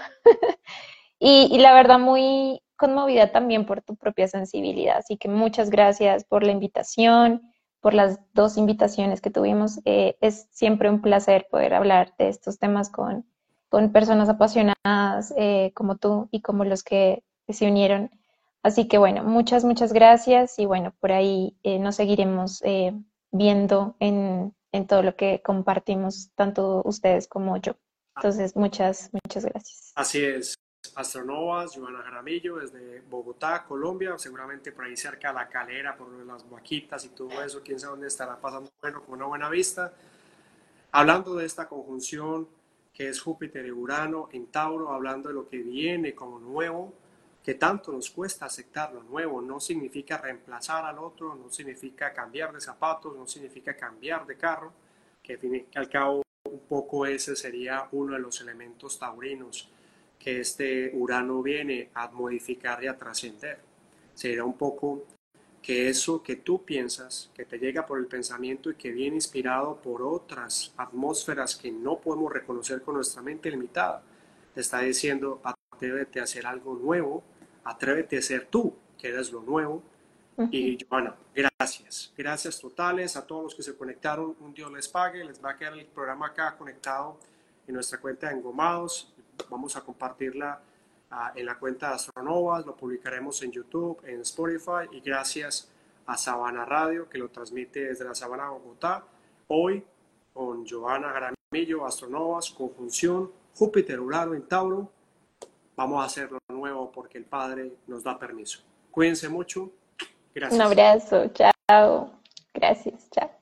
y, y la verdad muy conmovida también por tu propia sensibilidad. Así que muchas gracias por la invitación, por las dos invitaciones que tuvimos. Eh, es siempre un placer poder hablar de estos temas con, con personas apasionadas eh, como tú y como los que se unieron. Así que bueno, muchas, muchas gracias y bueno, por ahí eh, nos seguiremos eh, viendo en, en todo lo que compartimos, tanto ustedes como yo. Entonces, muchas, muchas gracias. Así es. Astronovas, Giovanna Jaramillo, desde Bogotá, Colombia, seguramente por ahí cerca de La Calera, por las vaquitas y todo eso, quién sabe dónde estará pasando, bueno, con una buena vista. Hablando de esta conjunción que es Júpiter y Urano en Tauro, hablando de lo que viene como nuevo, que tanto nos cuesta aceptar lo nuevo, no significa reemplazar al otro, no significa cambiar de zapatos, no significa cambiar de carro, que al fin y al cabo un poco ese sería uno de los elementos taurinos que este Urano viene a modificar y a trascender. Sería un poco que eso que tú piensas, que te llega por el pensamiento y que viene inspirado por otras atmósferas que no podemos reconocer con nuestra mente limitada, te está diciendo, atrévete a hacer algo nuevo, atrévete a ser tú, que eres lo nuevo. Uh-huh. Y Giovanna, gracias, gracias totales a todos los que se conectaron, un Dios les pague, les va a quedar el programa acá conectado en nuestra cuenta de Engomados. Vamos a compartirla uh, en la cuenta de Astronovas, lo publicaremos en YouTube, en Spotify y gracias a Sabana Radio que lo transmite desde la Sabana de Bogotá. Hoy con Giovanna Jaramillo, Astronovas, conjunción Júpiter-Urano en Tauro. Vamos a hacerlo nuevo porque el Padre nos da permiso. Cuídense mucho. Gracias. Un abrazo. Chao. Gracias. Chao.